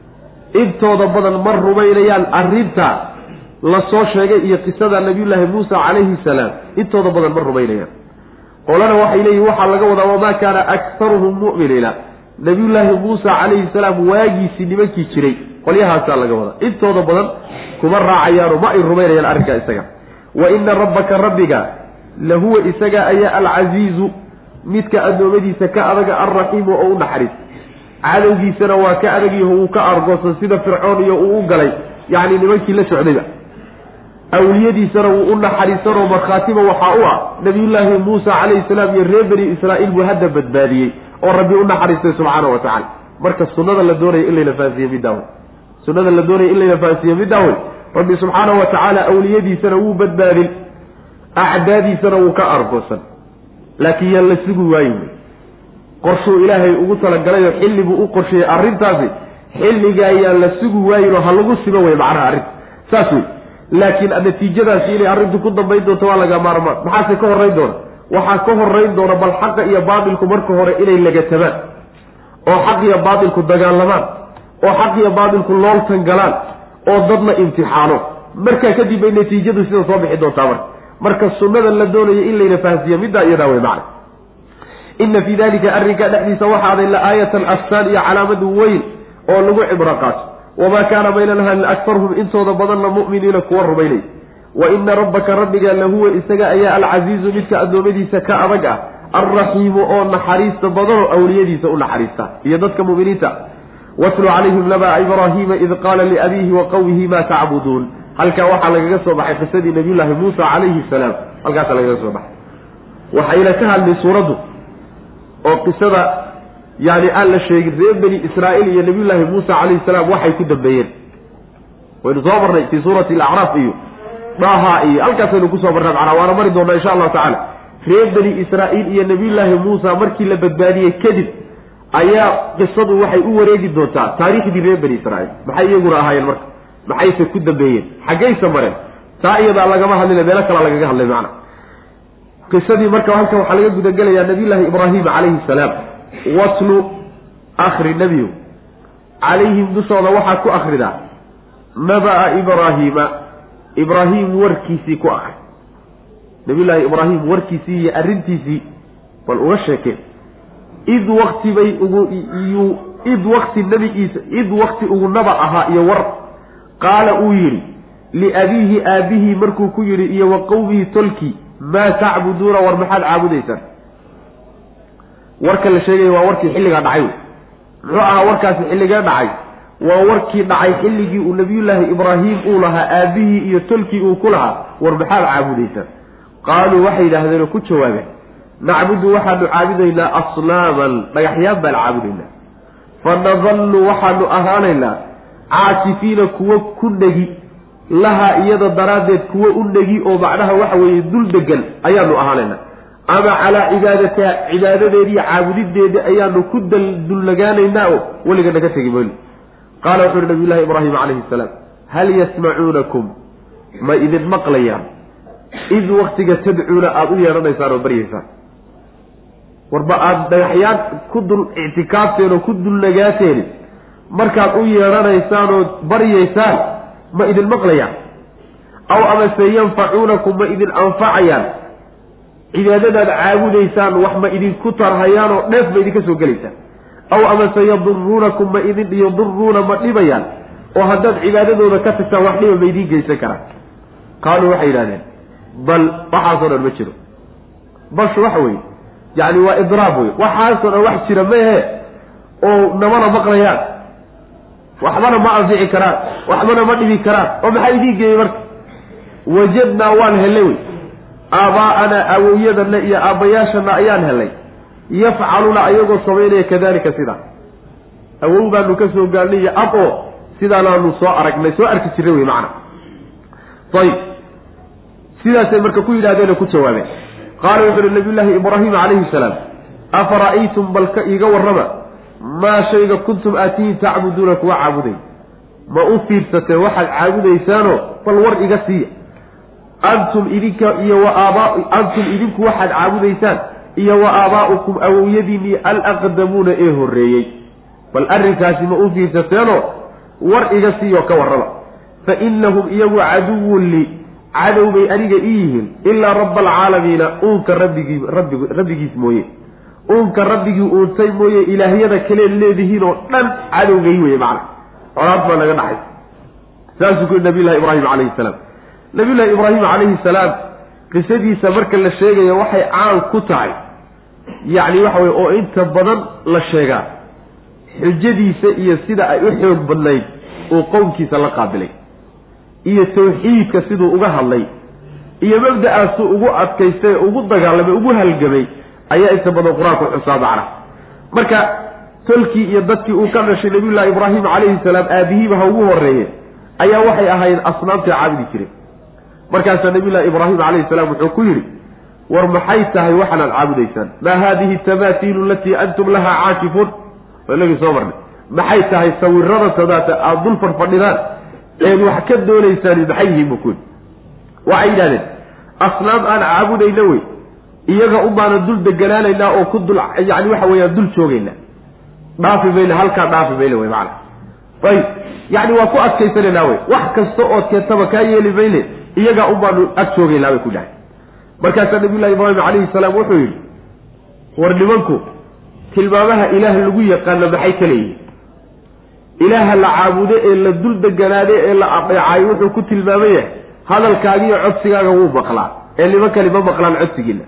intooda badan ma rumaynayaan arrintaa la soo sheegay iyo qisada nabiyullaahi muusa calayhi salaam intooda badan ma rumaynayaan qolana waxay leeyihin waxaa laga wadaa wamaa kaana aktaruhum mu'miniina nabiyullaahi muusa calayhi salaam waagiisii nimankii jiray qolyahaasaa laga wadaa intooda badan kuma raacayaano ma ay rumaynayaan arrinkaa isaga wa ina rabbaka rabbiga lahuwa isaga ayaa alcasiizu midka addoommadiisa ka adaga alraxiimu oo u naxariis cadowgiisana waa ka adagyaho uu ka argoosan sida fircoon iyo uu u galay yacni nimankii la socdayba awliyadiisana wuu u naxariisanoo markhaatiba waxaa u ah nabiyullaahi muusa calayhi salaam iyo reer bani israa'iil buu hadda badbaadiyey oo rabbi u naxariistay subxaana wa tacala marka sunnada la doonaya in layna fahansiiye middaa wey sunnada la doonaya in layna fahansiiye middaa wey rabbi subxaana wa tacaala awliyadiisana wuu badbaadin acdaadiisana wuu ka argoosan laakiin yaan la sugi waayin wey qorshuu ilaahay ugu talagalay oo xilli buu u qorsheeyey arrintaasi xilligaa yaan la sugi waayin oo ha lagu sibo wey macnaha arrinta saas wey laakiin natiijadaasi inay arrintu ku dambayn doonto waa laga maarmaan maxaase ka horrayn doona waxaa ka horrayn doona bal xaqa iyo baatilku marka hore inay lagatabaan oo xaq iyo baatilku dagaalamaan oo xaq iyo baatilku looltan galaan oo dad la imtixaano markaa kadib bay natiijadu sida soo bixi doontaa marka marka sunnada la doonayo in layna fahansiiyo middaa iyadaa wey macna ina fii dalika arrinkaa dhexdiisa waxaaday la aayatan astaan iyo calaamadu weyn oo lagu cibro qaato wamaa kaana baynan ahanin aktaruhum intooda badanna mu'miniina kuwa rumaynay wa ina rabbaka rabbiga lahuwa isaga ayaa alcasiizu midka addoommadiisa ka adag ah alraxiimu oo naxariista badanoo awliyadiisa u naxariista iyo dadka mu'miniinta watlu calayhim naba ibraahiima id qaala liabiihi wa qawmihi maa tacbuduun halkaa waxaa lagaga soo baxay qisadii nabiyullaahi muusa calayhi salaam halkaasaa lagaga soo baxay waxayna ka hadlay suuraddu oo qisada yani aan la sheegin reer bani israa'iil iyo nabiyullaahi muusa calayhi salaam waxay ku dambeeyeen waynu soo marnay fii suurati alacraaf iyo dhaha iyo halkaasaynu kusoo marnay macnaa waana mari doonaa insha allahu tacaala reer bani israa'iil iyo nabiyullaahi muusa markii la badbaadiyey kadib ayaa qisadu waxay u wareegi doontaa taariikhdii reer bani israa'iil maxay iyaguna ahaayeen marka maxayse ku dambeeyeen xaggaysa mareen taa iyadaa lagama hadlina meelo kalaa lagaga hadlay macna qisadii marka halkan waxaa laga gudagelayaa nabiyullaahi ibraahim calayhi salaam watlu akri nebiyu calayhim dushooda waxaad ku akridaa naba'a ibraahiima ibraahim warkiisii ku akri nabiyullaahi ibraahim warkiisii iyo arrintiisii bal uga sheekeen id wakti bay ugu yu id wakti nebigiisa id wakti ugu naba ahaa iyo war qaala uu yidhi liabiihi aabihii markuu ku yidhi iyo wa qowmihi tolkii maa tacbuduuna war maxaad caabudaysaan warka la sheegaya waa warkii xilligaa dhacay muxuu ahaa warkaasi xilligee dhacay waa warkii dhacay xilligii uu nabiyullaahi ibraahim uu lahaa aabihii iyo tolkii uu ku lahaa war maxaad caabudaysaan qaaluu waxay yidhaahdeenoo ku jawaabeen nacbudu waxaanu caabudaynaa asnaaman dhagaxyaan baan caabudaynaa fanadallu waxaanu ahaanaynaa caasifiina kuwo ku negi lahaa iyada daraaddeed kuwo u negi oo macnaha waxa weeye dul degan ayaanu ahaanaynaa ama calaa cibaadatiha cibaadadeedii caabudideedii ayaanu ku dullagaanaynaa oo weligana ka tegi mayno qaala wuxu uhi nabiyullahi ibraahim calayhi salaam hal yasmacuunakum ma idin maqlayaan id waktiga tadcuuna aada u yeedhanaysaan oo baryaysaan warba aada dhagaxyaan ku dul ictikaafteen oo ku dulnagaateen markaad u yeedhanaysaan oo baryaysaan ma idin maqlayaan aw amase yanfacuunakum ma idin anfacayaan cibaadadaad caabudaysaan wax ma idinku tarhayaan oo dheef ma idinka soo gelaysaan aw ama sayaduruunakum ma idin yaduruuna ma dhibayaan oo haddaad cibaadadooda ka tagtaan wax dhiba ma idiin geysan karaan qaaluu waxay yidhahdeen bal waxaasoo dhan ma jiro bashu waxa weeye yacni waa idraab wey waxaasoo dhan wax jira maehe oo namana maqlayaan waxbana ma anfici karaan waxbana ma dhibi karaan oo maxaa idiin geeyey marka wajadnaa waan hellay wey aabaa'anaa awowyadana iyo aabbayaashana ayaan hellay yafcaluuna ayagoo samaynaya kadalika sidaa awow baanu ka soo gaarnay iyo ab oo sidaanaanu soo aragnay soo arki jirray wey macna ayib sidaasay marka ku yidhahdeeno ku jawaabeen qaala wuxu uhi nabiyullaahi ibraahima calayhi salaam afara'aytum balka iiga warrama maa shayga kuntum aatihin tacbuduuna kuwa caabuday ma u fiirsateen waxaad caabudaysaanoo bal war iga siiya antum idinka iyo wa aabaa antum idinku waxaad caabudaysaan iyo wa aabaa'ukum awowyadiinii alaqdamuuna ee horreeyey bal arrinkaasi ma u fiirsateenoo war iga siiyo ka warrama fa innahum iyagu caduwun lii cadow bay aniga ii yihiin ilaa rabba alcaalamiina uunka rabbigii rabbi rabbigiis mooye uunka rabbigii uuntay mooye ilaahyada kale leedihiin oo dhan cadowgay weye macna colaad baa naga dhaxay saasuu ku yihi nabiyullahi ibraahim calayhi salaam nabiyullahi ibraahim calayhi salaam qisadiisa marka la sheegayo waxay caan ku tahay yacni waxa weye oo inta badan la sheegaa xujadiisa iyo sida ay u xoog badnayd uu qowmkiisa la qaabilay iyo tawxiidka siduu uga hadlay iyo mabda'aasuu ugu adkaystay ugu dagaalamay ugu halgamay ayaa inta badan qur-aanku xusaa macna marka tolkii iyo dadkii uu ka dhashay nabiyullahi ibraahim calayhi salaam aabihiiba ha ugu horreeye ayaa waxay ahayd asnaamta caabudi jireen markaasaa nabiyullahi ibraahim calayhi salaam wuxuu ku yidhi war maxay tahay waxaanaad caabudaysaan maa haadihi tamaatiilu alatii antum lahaa caakifuun inagii soo marnay maxay tahay sawirada tadaata aada dul fadhfadhidaan eed wax ka doonaysaan maxay yihiin buu ku yidhi waxay yidhahdeen asnaam aan caabudayna wey iyaga unbaana dul deganaanaynaa oo ku dul yacni waxa weeyaan dul joogaynaa dhaafi mayna halkaa dhaafi mayna wey macana ayib yacni waa ku adkaysanaynaa wey wax kasta ood keentaba kaa yeeli mayne iyagaa unbaanu ag joogaynaa bay ku dhahay markaasaa nabiyullahi ibraahim calayhi salaam wuxuu yidhi war nimanku tilmaamaha ilaah lagu yaqaano maxay ka leeyihin ilaaha la caabudo ee la dul deganaade ee la adeecayo wuxuu ku tilmaaman yahay hadalkaagiiyo codsigaaga wuu maqlaa ee nimankani ma maqlaan codsigiina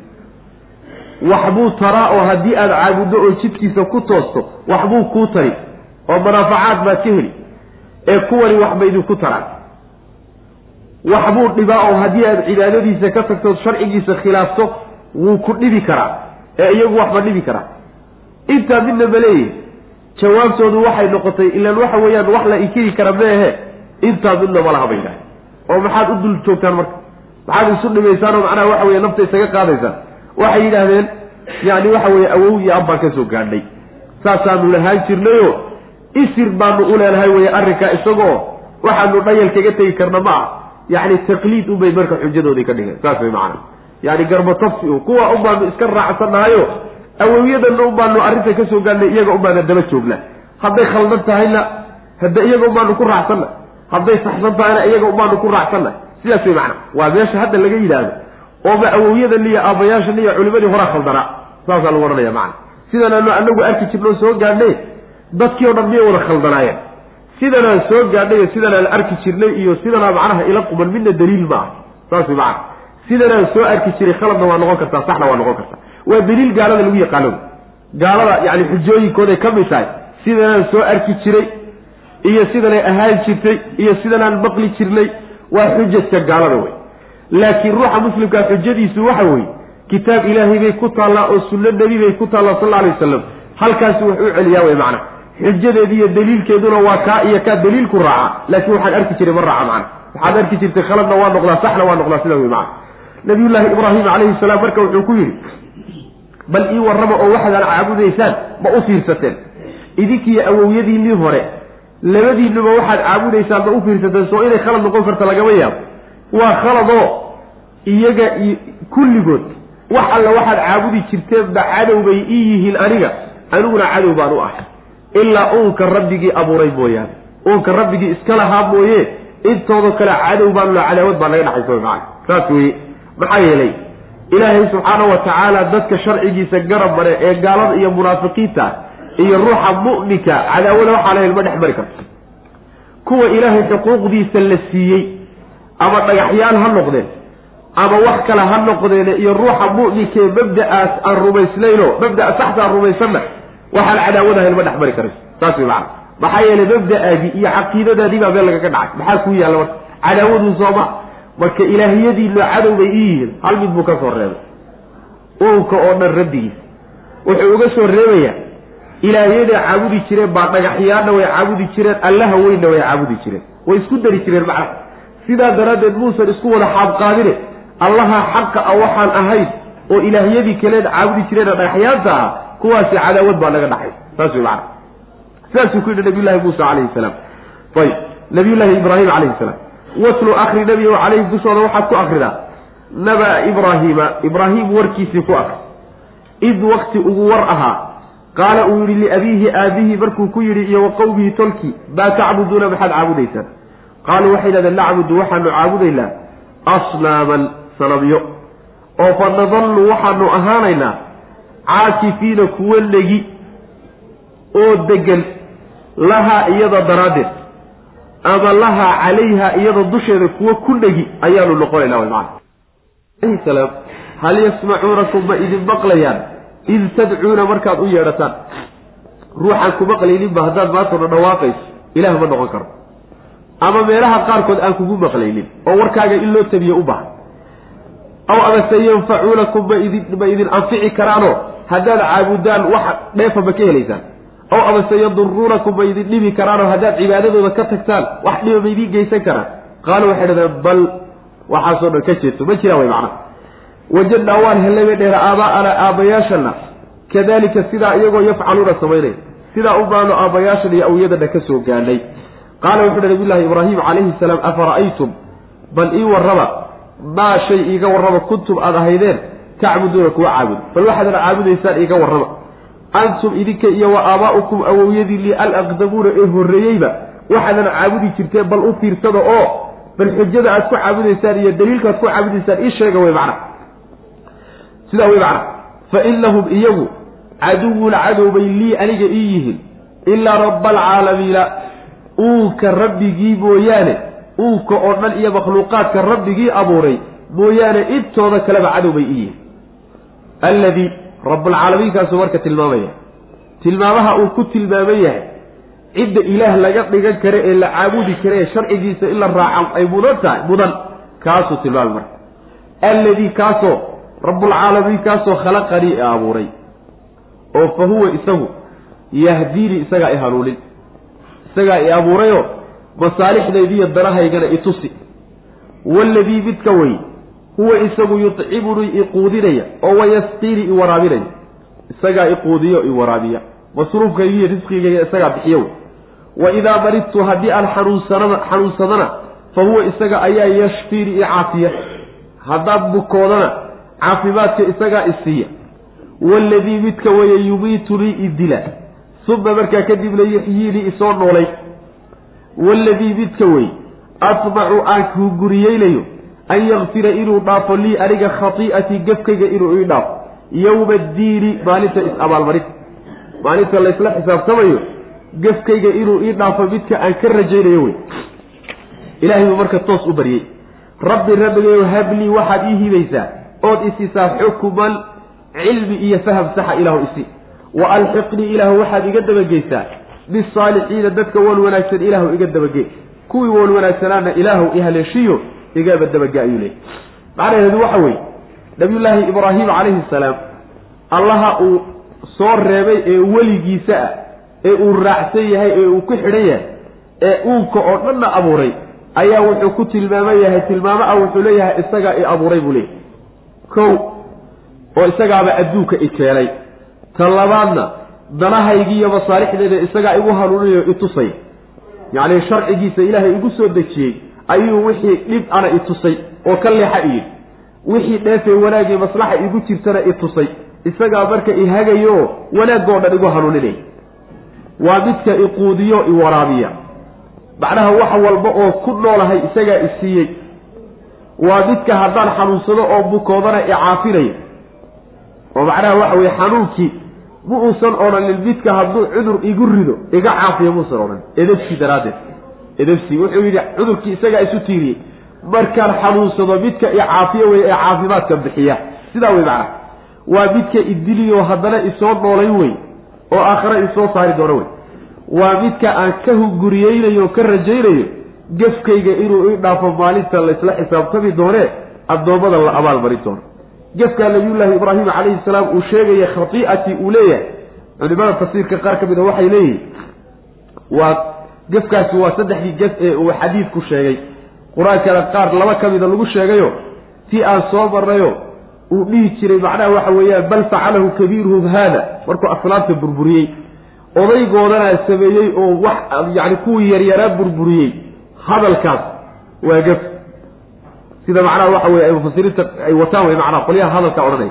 waxbuu taraa oo haddii aada caabuddo oo jidkiisa ku toosto waxbuu kuu tari oo manaafacaad baad ka heli ee kuwani waxba idinku taraan waxbuu dhibaa oo haddii aada cibaadadiisa ka tagto sharcigiisa khilaafto wuu ku dhibi karaa ee iyagu waxba dhibi karaa intaa midna maleeyihi jawaabtoodu waxay noqotay ilaan waxa weeyaan wax la ikiri kara meehe intaa midna malaha bay dhahay oo maxaad u dul joogtaan marka maxaad isu dhimaysaan oo macnaha waxa weye nafta isaga qaadaysaan waxay yidhaahdeen yacni waxa weeye awow iyo ab baan ka soo gaadhnay saasaanu lahaan jirnayoo isir baanu u leenahay weye arrinkaa isagoo waxaanu dhayal kaga tegi karna ma ah yacni taqliid unbay marka xujadoodii ka dhigeen saas way macana yacni garbatafsi u kuwa un baanu iska raacsannahayo awowyadanna un baanu arrinta ka soo gaadhnay iyaga un baana daba joognaa hadday khaldan tahayna hadda iyaga un baanu ku raacsanna hadday saxsan tahayna iyaga un baanu ku raacsanna sidaas way macana waa meesha hadda laga yidhaahdo ooma awowyadan iyo aabbayaashan iyo culimadii horaa khaldanaa saasaa lagu odhanaya macana sidanaanu anagu arki jirnoo soo gaadhnay dadkii o dhan miyay wada khaldanaayeen sidanaan soo gaadhay sidanaan arki jirnay iyo sidanaa macnaha ila quman midna daliil ma ah saas way macana sidanaan soo arki jiray khaladna waa noqon kartaa saxna waa noqon kartaa waa daliil gaalada lagu yaqaano gaalada yacni xujooyinkooday ka mid tahay sidanaan soo arki jiray iyo sidanay ahaan jirtay iyo sidanaan maqli jirnay waa xujajka gaalada wey laakiin ruuxa muslimkaa xujadiisu waxa weeye kitaab ilaahay bay ku taallaa oo sunno nebi bay ku taallaa sal alla alay wasalam halkaasu wax u celiyaa wey macana xujadeedi iyo daliilkeeduna waa kaa iyo kaa daliilku raaca laakiin waxaan arki jiray ma raaca macana waxaad arki jirtay khaladna waa noqdaa saxna waa noqdaa sidaa wey macana nabiyullaahi ibraahim calayhi salaam marka wuxuu ku yidhi bal ii warrama oo waxaad caabudaysaan ma u fiirsateen idinkiiyo awowyadiinnii hore labadiinnuba waxaad caabudaysaan ma u fiirsateen soo inay khalad noqon karta lagama yaabo waa khaladoo iyaga kulligood wax alla waxaad caabudi jirteenba cadow bay ii yihiin aniga aniguna cadow baan u ahay ilaa uunka rabbigii abuuray mooyaane uunka rabbigii iska lahaa mooye intoodo kale cadow baanu la cadaawad baa naga dhaxaysa macana saas weye maxaa yeelay ilaahay subxaanahu wa tacaala dadka sharcigiisa garab mare ee gaalada iyo munaafiqiinta iyo ruuxa mu'minka cadaawada waxaa lahayn ma dhex mari karto kuwa ilaahay xuquuqdiisa la siiyey ama dhagaxyaal ha noqdeen ama wax kale ha noqdeen iyo ruuxa mu'minka ee mabda'aas aan rumaysnayno mabda'a saxda aan rumaysanna waxaan cadaawada ahayn ma dhex mari karayso saas way macana maxaa yeelay mabda'aadii iyo caqiidadaadii baa meel lagaga dhacay maxaa kuu yaalla marka cadaawadu sooma marka ilaahiyadiinu cadow bay ii yihiin hal mid buu ka soo reebay uunka oo dhan rabbigiisa wuxuu uga soo reebayaa ilaahiyada caabudi jireen baa dhagaxyaana way caabudi jireen allaha weynna way caabudi jireen way isku dari jireen macna sidaa daraaddeed muusan isku wada xaabqaadine allaha xaqa ah waxaan ahayn oo ilaahiyadii kaleed caabudi jireen dhagaxyaanta ah kuwaasi cadaawad baa naga dhaxay saas way macna saasuu ku yidhi nabiyullaahi muusa calayhi salaam ayib nabiyullaahi ibraahim calayhi salaam watlu akri nabiga calayhi dushooda waxaad ku akridaa naba ibraahiima ibraahim warkiisii ku akri id waqti ugu war ahaa qaala uu yidhi liabiihi aabihi markuu ku yidhi iyo wa qowmihi tolkii maa tacbuduuna maxaad caabudaysaan qaaluu waxay yidhahdeen nacbudu waxaanu caabudaynaa asnaaman sanabyo oo fa nadallu waxaanu ahaanaynaa caakifiina kuwa negi oo degan lahaa iyada daraaddeed ama lahaa calayha iyada dusheeda kuwa ku negi ayaanu noqonaynaa way macana alayhi salaam hal yasmacuunakum ma idin maqlayaan id tadcuuna markaad u yeedhataan ruuxaan ku maqlayninba haddaad maantona dhawaaqayso ilaah ma noqon karo ama meelaha qaarkood aan kugu maqlaynin oo warkaaga in loo tabiyo u baahan aw amase yanfacuunakum ma idin ma idin anfici karaanoo haddaad caabudaan wax dheefa ma ka helaysaan aw amase yaduruunakum ma idin dhibi karaanoo haddaad cibaadadooda ka tagtaan wax dhiba ma idiin geysan karaan qaaluu waxay dhahdeen bal waxaasoo dhan ka jeeto ma jiraan way macna wajadnaa waan hellay bay dheera aabaa'ana aabbayaashana kadalika sidaa iyagoo yafcaluuna samaynaya sidaa u baano aabbayaashan iyo awyadana ka soo gaadhay qaala wuxuu uhi nabiyullaahi ibraahim calayhi salaam afara'aytum bal ii warraba maa shay iiga warraba kuntum aad ahaydeen tacbuduuna kuwa caabud bal waxaadana caabudaysaan iiga warraba antum idinka iyo wa aabaa'ukum awowyadii li alaqdamuuna ee horreeyeyba waxaadana caabudi jirteen bal u fiirsada oo bal xujada aad ku caabudaysaan iyo daliilka aad ku caabudaysaan ii sheega way macna sidaa way macna fa inahum iyagu caduwun cadow bay lii aniga ii yihiin ilaa rabba alcaalamiina uunka rabbigii mooyaane uunka oo dhan iyo makhluuqaadka rabbigii abuuray mooyaane intooda kaleba cadow bay ii yihiin alladii rabbulcaalamiinkaasuu marka tilmaamaya tilmaamaha uu ku tilmaaman yahay cidda ilaah laga dhigan kare ee la caabudi kare ee sharcigiisa in la raaca ay mudan tahay mudan kaasuu tilmaamay marka alladii kaasoo rabbulcaalamiin kaasoo khalaqanii ee abuuray oo fa huwa isagu yahdiini isagaa i hanuunin isagaa i abuurayoo masaalixdaydiiyo danahaygana i tusi waaladii midka wey huwa isagu yutcimunii i quudinaya oo wayasqiini i waraabinaya isagaa i quudiyo i waraabiya masruufkayga iyo risqigayga isagaa bixiyo wey wa idaa maridtu haddii aan xanuunsanana xanuunsadana fa huwa isaga ayaa yashfiini i caafiya haddaan bukoodana caafimaadka isagaa isiiya waaladii midka weeye yumiitunii idila uma markaa kadibna yuxyiinii isoo noolay waaladii midka wey atmacu aan hunguriyeynayo an yakfira inuu dhaafo lii aniga khatii'atii gafkayga inuu ii dhaafo yowma addiini maalinta is-abaalmarinta maalinta laysla xisaabtamayo gafkayga inuu ii dhaafo midka aan ka rajaynayo wey ilaahay buu marka toos u baryey rabbi rabbigayow hablii waxaad ii hibaysaa ood isisaa xukuman cilmi iyo faham saxa ilaahu isi wa alxiqnii ilaahu waxaad iga dabageysaa bisaalixiina dadka wan wanaagsan ilaahu iga dabagey kuwii wan wanaagsanaana ilaahu ihaleeshiyo igaba dabage ayuu leeyay macnaheedu waxa weeye nabiyullaahi ibraahim calayhi salaam allaha uu soo reebay ee weligiisa ah ee uu raacsan yahay ee uu ku xidhan yahay ee uunka oo dhanna abuuray ayaa wuxuu ku tilmaaman yahay tilmaamo ah wuxuu leeyahay isagaa i abuuray buu leeyahy kow oo isagaaba adduunka i keenay ta labaadna danahaygii iyo masaalixdeeda isagaa igu hanuuninayo i tusay yacni sharcigiisa ilaahay igu soo dejiyey ayuu wixii dhib ana i tusay oo ka leexa iyidhi wixii dheefay wanaagii maslaxa igu jirtana i tusay isagaa marka i hagayo wanaagoo dhan igu hanuuninaya waa midka i quudiyo i waraabiya macnaha wax walba oo ku noolahay isagaa i siiyey وبدك هذان حنوصده أو بكودنا إعافيني ومعناها وحوي حنوكي مؤسن أولا للبدك هذو عذر يقرده إيقا عافية مؤسن أولا إدبسي درادة إدبسي وحوي عذر كي إساقا إسوتيري مركان حنوصده بدك إعافية وإعافيمات كبحية سيداوي معنا وبدك إدلي وهذنا إسوان نوليوي وآخر إسوان صاري دونوي وبدك أنكه قريين يوكرجين جفكيga inuu i dhaafo maalinta la isla xisaabtami doone adoomada la abaal maridoon jafka Nabiga Ibrahim alayhi salaam uu sheegay khati'ati uleeya culimada tafsiirka qaar ka mid ah waxay leeyihiin waa jafkaasi waa saddexdii jaf ee uu xadiidku sheegay quraanka qaar laba ka mid ah lagu sheegayo tii aan soo marnayo uu dhihi jiray macnaha waxa weeyaan bal fa'alahu kabiruhum hada markuu aslaanta burburiyay odaygoodana sameeyay oo wax yaani ku yar yara burburiyay هذا الكاس واقف سيدا معناه وحوي أي مفسرين أي وتاوي معناه قليها هذا الكأورني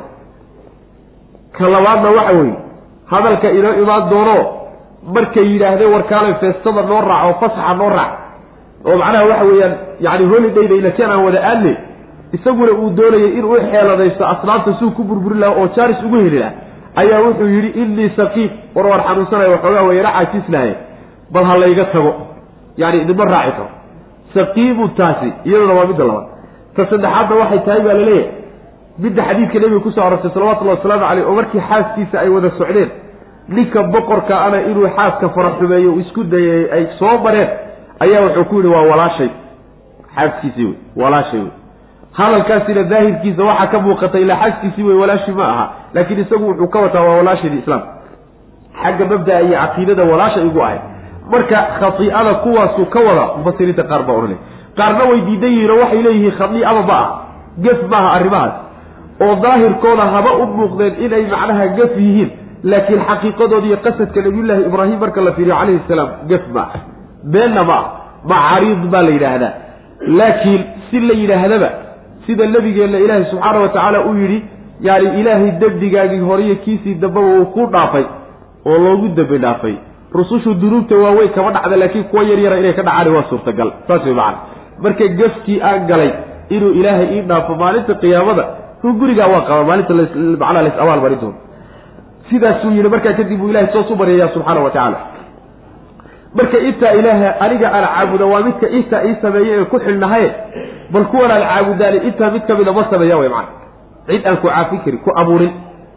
كلامنا وحوي هذا الكإله إمام دورو مركي يلاهده وركاله في الصدر نورع أو فصح نورع ومعناه وحوي يعني هو اللي دايما إلى كان هو ده قال لي يسوي له دولة يروح حيله ذي أصنام تسوق كبر برلا أو شارس وجهه له أيه وحوي يري إني سقيف وروح حنوسنا وحوي ويرعى تسلاه بل هلا يقصه يعني إذا مرة عيته سقيم التاسي يلا روابد الله فصدق هذا واحد تايب على ليه بدأ حديث كلامي كوسع رسول صلوات الله والسلام عليه ومركي حاس كيس أي وذا السعودين لك بقر كأنا إلو حاس كفرح بيه ويسكد أي صوبره أيه وحكوني ولا شيء حاس كيسوي ولا شيء هذا الكاسر الظاهر كيس واحد كم وقت إلى حاس كيسوي ولا شيء معها لكن يسوي حكوته ولا شيء الإسلام حاجة مبدأ أي عقيدة ولا شيء يقول marka khati'ada kuwaasu ka wada mufasiriinta qaar baa oranay qaarna way diidayeen waxa ilayhi khati'ada baa gaf baa arrimahaas oo daahirkooda haba u muuqdeen inay macnaha gaf yihiin laakiin xaqiiqadooda iyo qasadka Nabiga Ibrahim marka la fiiriyo alayhi salaam gaf baa beenna baa macariid baa la yiraahdaa laakiin si la yiraahdaba sida nabigeena Ilaahay subhanahu wa ta'ala uu yiri yaari Ilaahay dabdigaagii hore kiisii dababa uu ku dhaafay oo loogu dabe dhaafay rusushu dunuubta waaweyn kama dhacda laakiin kuwa yar yar inay ka dhacaan waa suurtagal taas way macna markay gafkii aan galay inuu Ilaahay ii dhaafo maalinta qiyaamada uu guriga waa qaba maalinta macna la awaal barido sidaas uu yiri marka kadib uu Ilaahay soo subariyaa subhanahu wa ta'ala marka inta Ilaahay aniga aan caabudo waa midka inta ii sameeyay ku xilnahay bal kuwa aan caabudaan inta mid kamid ah sameeyaa way macna cid aan ku caafi kari ku abuurin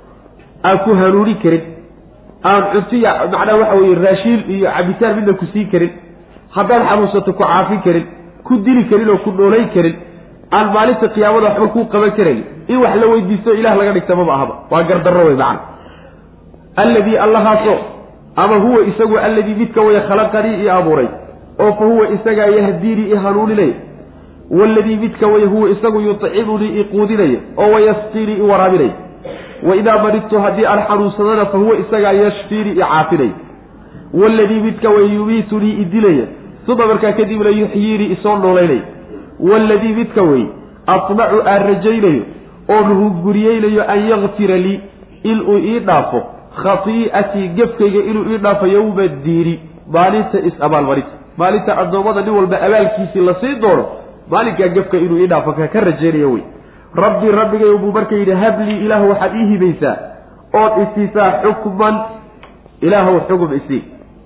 aan ku hanuuni karin aan cuntiya macna waxa weey raashiil iyo cabitaan midna ku sii karin haddaan xanuunsato ku caafi karin ku dili karin oo ku dhoolay karin aan maalinta qiyaamada waxba ku qaban karin in wax la weydiisto ilaah laga dhigto ma ahaba waa gardarro way macna alladhi allahaso ama huwa isagu alladhi bidka way khalaqani iyo abuuray oo fa huwa isaga yahdini iyo hanuuninay walladhi bidka way huwa isagu yut'imuni iqudinay oo wayasqini warabinay وإذا مرضت هدي الحروسنا فهو إسقى يشفيني إعافني والذي بدك ويميتني إدلي ثم بركا كذب لا يحييني إصون ليلي والذي بدك وي أطمع الرجيلي أنه قريلي أن يغفر لي إلو إضافه خطيئتي قفك إلو إضافه يوم الديري ماليس إسأبال مريض ماليس الضوضة نوال بأبال كيسي لصيد دور مالك قفك إلو إضافه كالرجيلي يوي ربي ربي يوم بركي هب لي إله حديه بيسا أو استيساء حكما إله حكم إسي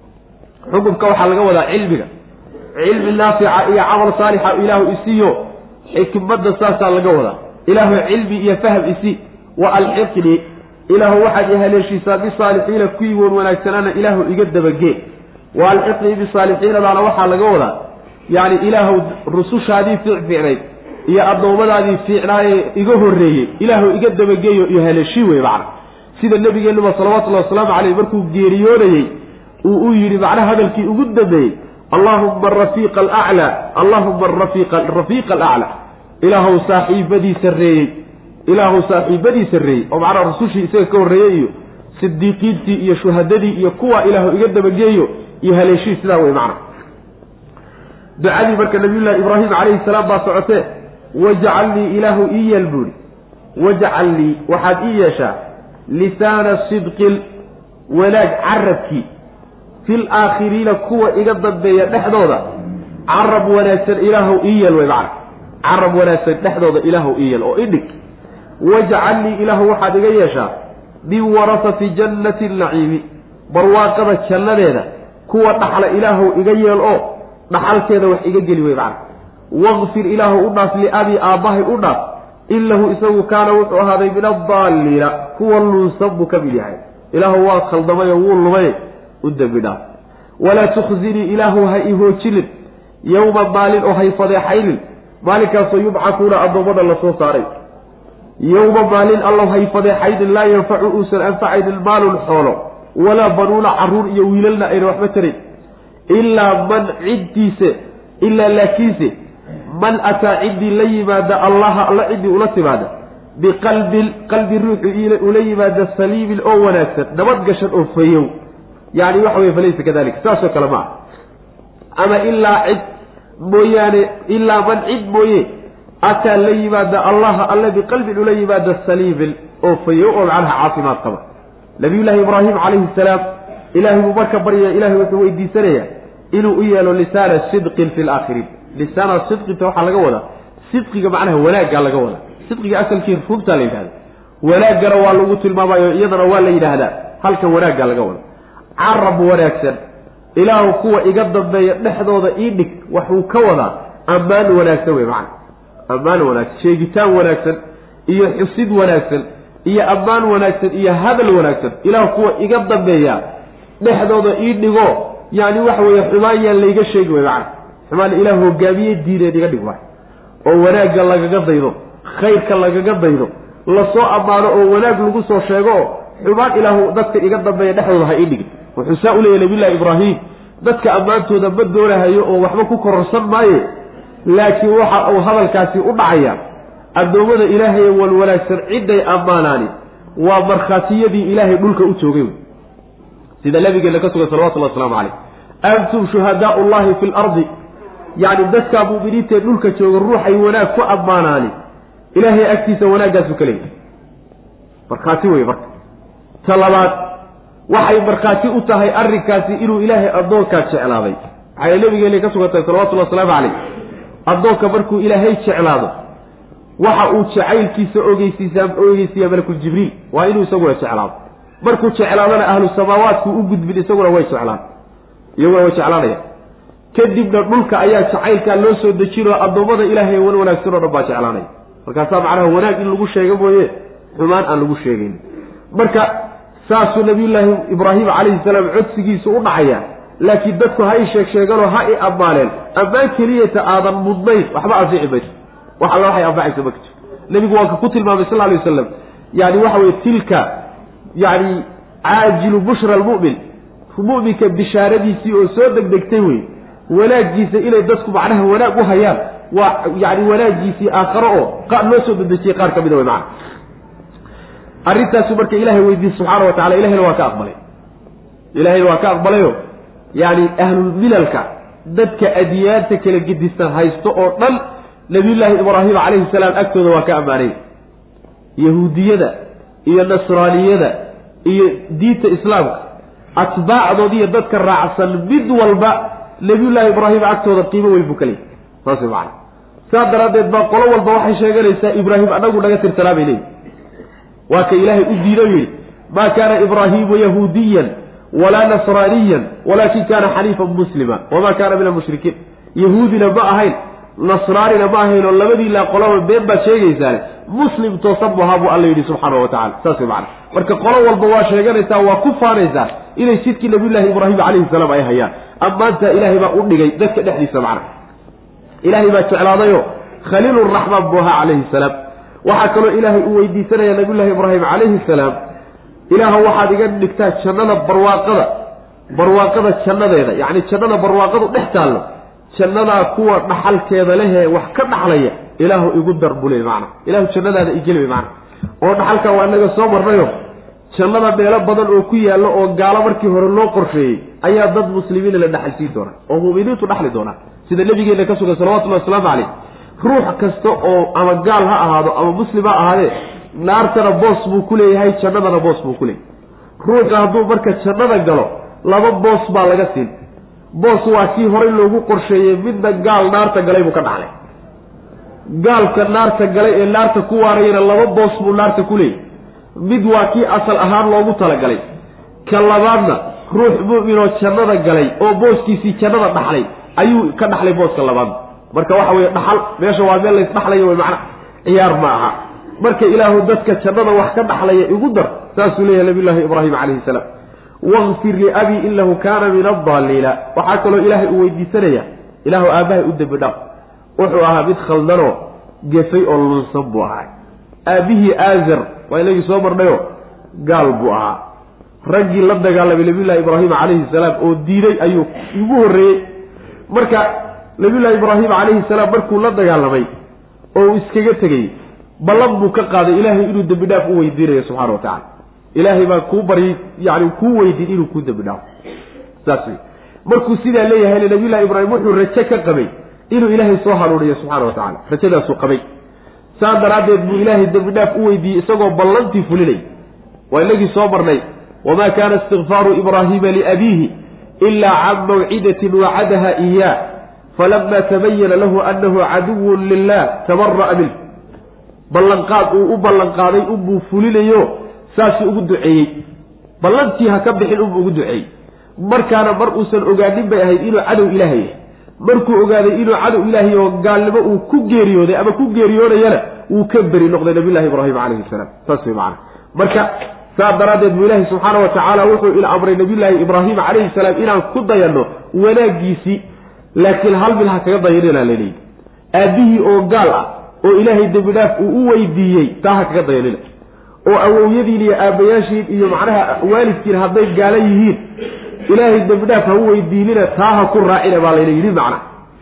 حكم كوحا لقوة علمك علم النافع إيا عمل صالح إله إسيو حكمة ساسا لقوة إله علمي إيا فهم إسي والحقني إله واحد يهلشي بصالحين كيون ونكسنان إله إقدم الجي والحقني بصالحين على وحا لقوة يعني إله الرسوش هذه في عيني iyo adoomadaadii fiicnaaye iga horeeyay ilaahu iga dabageeyo iyo haleeshii way bacna sida nabigeenu sallallahu alayhi wasallam alayhi markuu geeriyoonayay uu u yiri bacna hadalkii ugu dambeeyay Allahumma ar-rafiq al-a'la Allahumma ar-rafiq ar-rafiq al-a'la ilaahu saaxiibadii sareeyay ilaahu saaxiibadii sareeyay oo bacna rasuushii isaga ka horeeyay iyo sidiiqiintii iyo shuhadadii iyo kuwa ilaahu iga dabageeyo iyo haleeshii sidaa way bacna ducadii marka nabiyullah ibraahim alayhi salaam baa socotay وجعلني إله إيا البوري وجعلني وحد إياشا لسان الصدق ولاج عربك في الآخرين كوة إقضت بي نحضوضا عرب ونسر إله إيا الوضع carab wanaagsan dhexdooda ilaahu iyal oo idhig waj'alni ilaahu waxaad iga yeeshaa biwarasati jannati naciimi barwaaqada jannadeeda kuwa dhaxla ilaahu iga yeel oo dhaxalkeeda wax iga geli way macna waqfir ilaahu u dhaaf li abi aabahay u dhaaf illahu isagu kaana wuxuu ahaaday min ad-daalliina kuwa lunsabu ka mid yahay ilaahu waa khaldamay oo wuu lumay u dambi dhaaf walaa tukhzini ilaahu ha ihoojinin yowma maalin oo hay fadeexaynin maalinkaasoo yubcakuuna addoommada la soo saaray yowma maalin allow hay fadeexaynin laa yanfacu uusan anfacaynin maalun xoolo walaa banuuna carruur iyo wiilalna ayna waxba tarin ilaa man ciddiise ilaa laakiinse man ataa ciddii la yimaada allaha alla ciddii ula timaada biqalbin qalbi ruuxu ula yimaada saliimin oo wanaagsan nabad gashan oo fayow yacni waxa weye falaysa kadalika saasoo kale ma ah ama ilaa cid mooyaane ilaa man cid mooye ataa la yimaada allaha alla biqalbin ula yimaada saliimin oo fayow oo macnaha caafimaad qaba nabiyullaahi ibraahim calayhi salaam ilaahay buu marka baryaya ilaahay wuxuu weydiisanayaa inuu u yeelo lisaana sidqin fi laakhiriin lisaana sidqinta waxaa laga wadaa sidqiga macnaha wanaaggaa laga wadaa sidqiga asalkii runtaa la yidhahda wanaaggana waa lagu tilmaamayo iyadana waa la yidhaahdaa halkan wanaaggaa laga wada carab wanaagsan ilaahu kuwa iga dambeeya dhexdooda ii dhig waxuu ka wadaa ammaan wanaagsan wey macna ammaan wanaagsan sheegitaan wanaagsan iyo xusid wanaagsan iyo ammaan wanaagsan iyo hadal wanaagsan ilaahu kuwa iga dambeeya dhexdooda ii dhigo yani waxa weeye xumaan yaan layga sheegi way macna xumaan ilaahu hogaamiye diineed iga dhig waay oo wanaagga lagaga daydo khayrka lagaga daydo lasoo ammaano oo wanaag lagu soo sheego oo xumaan ilaahu dadka iga dambeeya dhexdooda ha ii dhigin wuxuu saa u leeyahy nabiyullaahi ibraahim dadka ammaantooda ma doonahayo oo waxba ku kororsan maaye laakiin waxa uu hadalkaasi u dhacaya addoommada ilaahay wal wanaagsan ciday ammaanaani waa markhaatiyadii ilaahay dhulka u joogay sida nabigeena ka sugan salawatullahi wasalaamu calayh antum shuhadaau llahi fi lardi yacni dadkaa mu'miniintaee dhulka jooga ruuxay wanaag ku ammaanaani ilaahay agtiisa wanaaggaasu ka leeyahay markhaati wey marka ta labaad waxay markhaati u tahay arrinkaasi inuu ilaahay addoonkaa jeclaaday waxay nabigeena ka sugantahay salawatullahi wasalaamu calayh addoonka markuu ilaahay jeclaado waxa uu jacaylkiisa ogeysiisaa ogeysiiyaa malakul jibriil waa inuu isaguna jeclaado markuu jeclaadana ahlu samaawaadku u gudbin isaguna way jeclaan iyaguna way jeclaanaya kadibna dhulka ayaa jacaylkaa loo soo dejinoo addoommada ilaahay wan wanaagsan oo dhan baa jeclaanaya markaasaa macnaha wanaag in lagu sheego mooye xumaan aan lagu sheegayn marka saasuu nabiyullaahi ibraahim calayhi salaam codsigiisu u dhacaya laakiin dadku ha i sheeg sheeganoo ha i ammaaleen ammaan keliyata aadan mudnayn waxba anfici mayso wax alla waxay anfacaysa ma jirto nebigu waa ka ku tilmaamay sal alay wasalam yani waxa weye tilka yani caajilu bushra almu'min mu'minka bishaaradiisii oo soo degdegtay wey wanaaggiisa inay dadku macnaha wanaag u hayaan waa yani wanaaggiisii aakharo oo qaar loo soo dedejiyey qaar ka mida wey macana arrintaasu marka ilaahay weydiiyey subxaana wa tacala ilahayna waa ka aqbalay ilahayna waa ka aqbalayo yani ahlulmilalka dadka adiyaanta kala gedisan haysto oo dhan nabiyullaahi ibraahim calayhi salaam agtooda waa ka ammaanay yahuudiyada iyo nasraaniyada iyo diinta islaamka atbaacdood iyo dadka raacsan mid walba nabiyullaahi ibraahim agtooda qiimo weyn buu ka leeyahy saas way macana saa daraaddeed baa qolo walba waxay sheeganaysaa ibraahim anagu naga tirsanaa bay leeyihi waa ka ilaahay u diido yidhi maa kaana ibraahimu yahuudiyan walaa nasraaniyan walaakin kaana xaniifan muslima wamaa kaana min almushrikiin yahuudina ma ahayn nasraanina ma ahayn oo labadii laa qolaba been baad sheegaysaane muslim toosan bu ahaa buu alla yidhi subxaana wa tacala saas way macana marka qolo walba waa sheeganaysaa waa ku faanaysaa inay sidkii nabiyullaahi ibraahim calayhi salaam ay hayaan ammaantaa ilaahay baa u dhigay dadka dhexdiisa macna ilaahay baa jeclaadayo khaliiluraxmaan buu ahaa calayhi salaam waxaa kaloo ilaahay uu weydiisanaya nabiyullaahi ibraahim calayhi salaam ilaahu waxaad iga dhigtaa jannada barwaaqada barwaaqada jannadeeda yacni jannada barwaaqadu dhex taallo jannadaa kuwa dhaxalkeeda lehee wax ka dhaxlaya ilaahu igu dar buu leey macna ilaahu jannadaada igeli macna oo dhaxalka waa inaga soo marnayo jannada meelo badan oo ku yaallo oo gaalo markii hore loo qorsheeyey ayaa dad muslimiina la dhaxalsiin doona oo mu'miniintu dhaxli doonaa sida nabigeena ka sugan salawatullahi wasalaamu calayh ruux kasta oo ama gaal ha ahaado ama muslim ha ahaadee naartana boos buu ku leeyahay jannadana boos buu ku leeyahay ruuxa hadduu marka jannada galo laba boos baa laga siin boos waa kii horey loogu qorsheeyey midna gaal naarta galay buu ka dhaxlay gaalka naarta galay ee naarta ku waarayna laba boos buu naarta ku leeyahay mid waa kii asal ahaan loogu talagalay ka labaadna ruux mu'minoo jannada galay oo booskiisii jannada dhaxlay ayuu ka dhaxlay booska labaad marka waxa weeye dhaxal meesha waa meel la isdhaxlayo way macna ciyaar ma aha marka ilaahu dadka jannada wax ka dhaxlaya igu dar saasuu leeyahay nabiyullaahi ibraahim calayhi salaam waqfir liabii inahu kaana min addaaliina waxaa kaloo ilaahay uu weydiisanaya ilaahu aabbahay u dembi dhaaf wuxuu ahaa mid khaldanoo gefay oo lunsan buu ahaa aabbihii aazar waa inagii soo marnayo gaal buu ahaa raggii la dagaalamay nabiyullahi ibraahim calayhi salaam oo diiday ayuu ugu horreeyey marka nabiyullahi ibraahim calayhi salaam markuu la dagaalamay oo uu iskaga tegay ballan buu ka qaaday ilaahay inuu dembi dhaaf u weydiinayo subxana wa tacala ilaahay baa kuu baryay yacni kuu weydiin inuu kuu dembi dhaafo saas wey markuu sidaa leeyahayna nabiyullahi ibraahim wuxuu rajo ka qabay inuu ilaahay soo hanuuniyo subxaana wa tacala rajadaasuu qabay saa daraaddeed buu ilaahay dembi dhaaf u weydiiyey isagoo ballantii fulinay waa inagii soo marnay wamaa kaana istikfaaru ibraahiima liabiihi ilaa can mawcidatin wacadaha iyaah falama tabayana lahu annahu caduwun lilah tabara'a minh ballanqaad uu u ballanqaaday unbuu fulinayo saasuu ugu duceeyey ballantii ha ka bixin unbuu ugu duceeyey markaana mar uusan ogaanin bay ahayd inuu cadow ilaahay yahay markuu ogaaday inuu cadow ilaahay oo gaalnimo uu ku geeriyooday ama ku geeriyoonayana wuu ka beri noqday nabiyullahi ibraahim calayhi salaam saas way macana marka saa daraaddeed buu ilaahay subxaana wa tacaala wuxuu ila amray nabiyullaahi ibraahim calayhi salaam inaan ku dayanno wanaaggiisii laakiin hal mid ha kaga dayanina laleeyihi aabbihii oo gaal ah oo ilaahay dembi dhaaf uu u weydiiyey taa ha kaga dayanina oo awowyadiin iyo aabbayaashiin iyo macnaha waalidkiin hadday gaala yihiin ilaahay dembi dhaaf ha u weydiinina taa ha ku raacina baa layna yidhi macna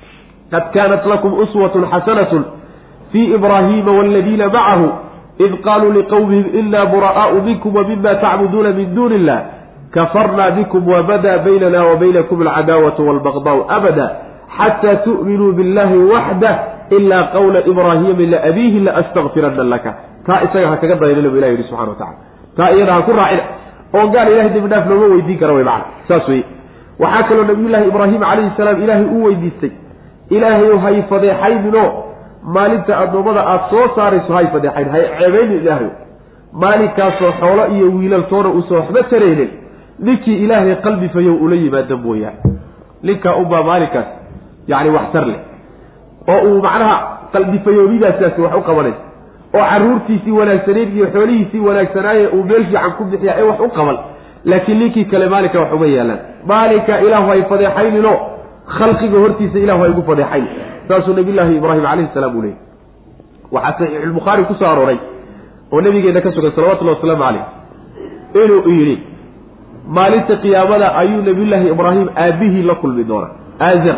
qad kaanat lakum uswatun xasanatun fii ibraahiima waaladiina macahu id qaaluu liqowmihim inaa bura'aau minkum wa mima tacbuduuna min duuni illah kafarnaa bikum wabadaa baynana wa baynakum alcadaawatu waalbaqdaau abada xataa tu'minuu billahi waxdah ilaa qawla ibraahiima liabiihi laastakfiranna laka taa isaga ha kaga dayanina bu ilah yidhi subxana wa tacala taa iyada ha ku raacina oo gaal ilahay dembi dhaaf looma weydiin kara way macana saas weye waxaa kaloo nabiyullaahi ibraahim calayhi salaam ilaahay uu weydiistay ilaahayu hay fadeexayninoo maalinta addoommada aada soo saarayso hay fadeexayn hay ceebaynin ilaahayo maalinkaasoo xoolo iyo wiilaltoona uusan waxba taraynin ninkii ilaahay qalbi fayow ula yimaada mooyaane ninkaa unbaa maalinkaas yacni waxtar leh oo uu macnaha qalbi fayoobidaasiaasi wax u qabanaysa oo carruurtiisii wanaagsanayd iyo xoolihiisii wanaagsanaaye uu meel fiican ku bixiya ee wax u qaban laakiin ninkii kale maalinka wax uma yeelaan maalinka ilaahu hay fadeexayninoo khalqiga hortiisa ilahu hay ugu fadeexayn saasuu nabiyullaahi ibraahim calayhi salaam uu leeyay waxaa saxiixulbukhaari ku soo arooray oo nabigeenna ka sugan salawatullahi wasalaamu caleyh inuu yidhi maalinta qiyaamada ayuu nabiyullaahi ibraahim aabbihii la kulmi doonaa aazar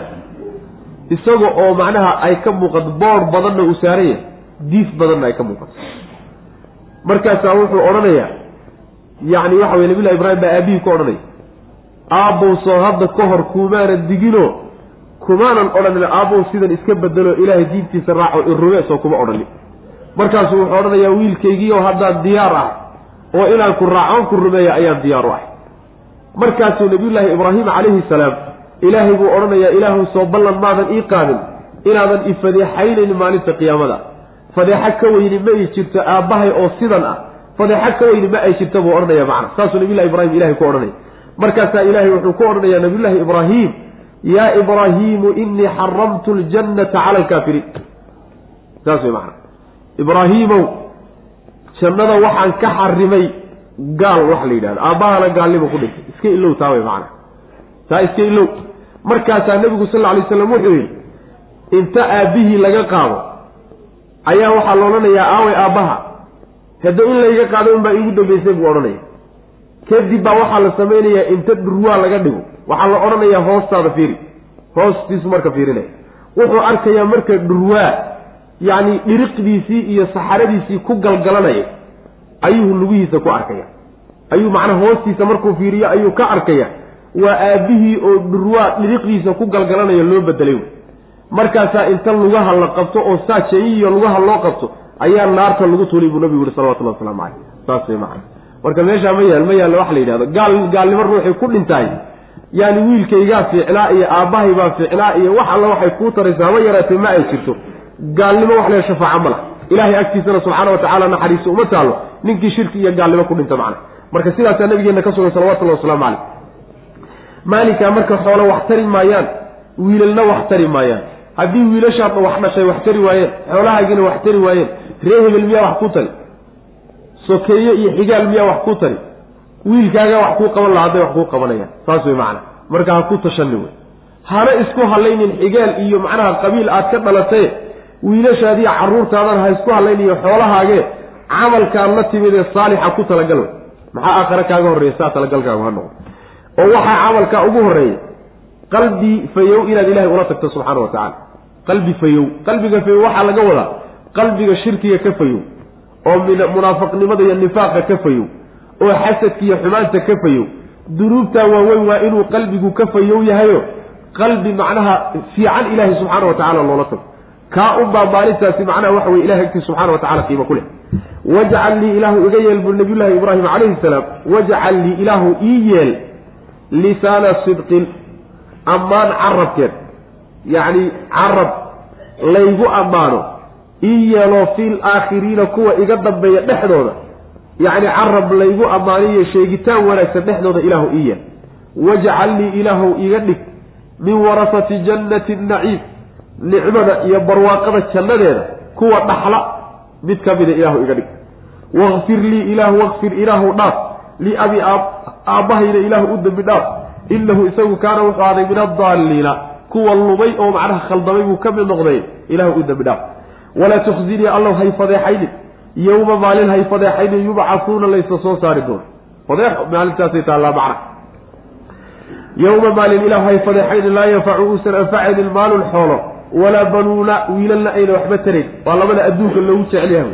isaga oo macnaha ay ka muuqato boor badanna uu saaran yahay diif badanna ay ka muuqato markaasaa wuxuu odhanayaa yacni waxa weye nabiyullahi ibraahim baa aabihii ku odhanaya aabbow soo hadda ka hor kumaanan digino kumaanan odhanin aabbow sidan iska bedelo ilaahay diintiisa raaco irrume soo kuma odhanin markaasuu wuxuu odhanayaa wiilkaygiioo haddaan diyaar ah oo inaan ku raacoon ku rumeeya ayaan diyaar u ahay markaasuu nabiyullaahi ibraahim calayhi salaam ilaahay buu odhanayaa ilaahu soo ballan maadan ii qaadin inaadan i fadeexaynaynin maalinta qiyaamada fadeexo ka weyni ma ay jirto aabbahay oo sidan ah fadeexo ka weyni ma ay jirto buu odhanaya macna saasuu nabiyullahi ibraahim ilahay ku odhanaya markaasaa ilaahay wuxuu ku odhanayaa nabiyullaahi ibraahim yaa ibraahiimu innii xaramtu ljannata cala alkaafiriin saas way macna ibraahiimow jannada waxaan ka xarimay gaal waxa la yidhahda aabbahana gaalnimo ku dhintay iska ilow taa way macna taa iska ilow markaasaa nebigu sal alla alay slam wuxuu yidhi inta aabbihii laga qaado ayaa waxaa la odhanayaa aaway aabbaha hadda in layga qaado unbaa iigu dambaysay buu odhanaya kadib baa waxaa la samaynayaa inta dhurwaa laga dhigo waxaa la odhanayaa hoostaada fiiri hoostiisu marka fiirinaya wuxuu arkayaa marka dhurwaa yacni dhiriqdiisii iyo saxaradiisii ku galgalanaya ayuu lugihiisa ku arkaya ayuu macnaha hoostiisa markuu fiiriyo ayuu ka arkaya waa aabbihii oo dhurwaa dhiriqdiisa ku galgalanaya loo bedelay wey markaasaa inta lugaha la qabto oo saajeeyiyo lugaha loo qabto ayaa naarta lagu tuulay buu nabigu yihi salawatullahi wasalaamu caleyh saas way macana marka meeshaa ma yaal ma yaallo waxa la yidhahdo gaal gaalnimo ruuxay ku dhintaay yaani wiilkaygaa fiicnaa iyo aabbahay baa fiicnaa iyo wax alla waxay kuu taraysaa haba yaraatee ma ay jirto gaalnimo wax la shafaaca mala ilaahay agtiisana subxaana wa tacaala naxariis uma taalo ninkii shirki iyo gaalnimo ku dhinta macna marka sidaasaa nabigeena ka sugay salawatullahi wasalaamu caleyh maalinkaa marka xoolo wax tari maayaan wiilalna wax tari maayaan haddii wiilashaadna wax dhashay wax tari waayeen xoolahaagina wax tari waayeen ree hebel miyaa wax ku tari sokeeye iyo xigaal miyaa wax ku tari wiilkaaga wax kuu qaban lahaa hadday wax kuu qabanayaan saas way macna marka ha ku tashanni wey hana isku halaynin xigaal iyo macnaha qabiil aad ka dhalatay wiilashaadii carruurtaadan ha isku halayniyo xoolahaagee camalkaan la timid ee saalixa ku talagal maxaa aakhare kaaga horreeya saa talagalkaagu ha noqdo oo waxaa camalkaa ugu horreeya qalbi fayow inaad ilaahay ula tagto subxaana wa tacaala qalbi fayow qalbiga fayow waxaa laga wadaa qalbiga shirkiga ka fayow oo munaafiqnimada iyo nifaaqa ka fayow oo xasadka iyo xumaanta ka fayow dunuubtaa waaweyn waa inuu qalbigu ka fayow yahayo qalbi macnaha fiican ilaahay subxaana wa tacaala loola tago kaa unbaa maalintaasi macnaha waxa weye ilahay agtiisa subxana wa tacala qiimo ku leh wajcal lii ilaahu iga yeel buu nabiyullaahi ibraahim calayhi salaam wajcal lii ilaahu ii yeel lisaana sidqin ammaan carabkeed yacni carab laygu ammaano ii yeelo fil aakhiriina kuwa iga dambeeya dhexdooda yacni carab laygu ammaaniyo sheegitaan wanaagsan dhexdooda ilaahu ii yeel wajcal lii ilaahu iga dhig min warasati jannati naciim nicmada iyo barwaaqada jannadeeda kuwa dhaxla mid ka mida ilaahu iga dhig waqfir lii ilaahu waqfir ilaahu dhaaf lii abi aabbahayna ilaahu u dembi dhaaf inahu isagu kaana wuxuu aaday min addaaliina kuwa lumay oo macnaha khaldamay buu ka mid noqday ilaahu u dembi dhaaf walaa tukhzinii allow hay fadeexaynin yowma maalin hay fadeexaynin yubcahuuna laysa soo saari doono fadeex maalintaasay taallaa macna yowma maalin ilaahu hay fadeexaynin laa yanfacu uusan anfacaynin maalun xoolo walaa banuuna wiilalna ayna waxba tarayn waa labada adduunka loogu jecel yahay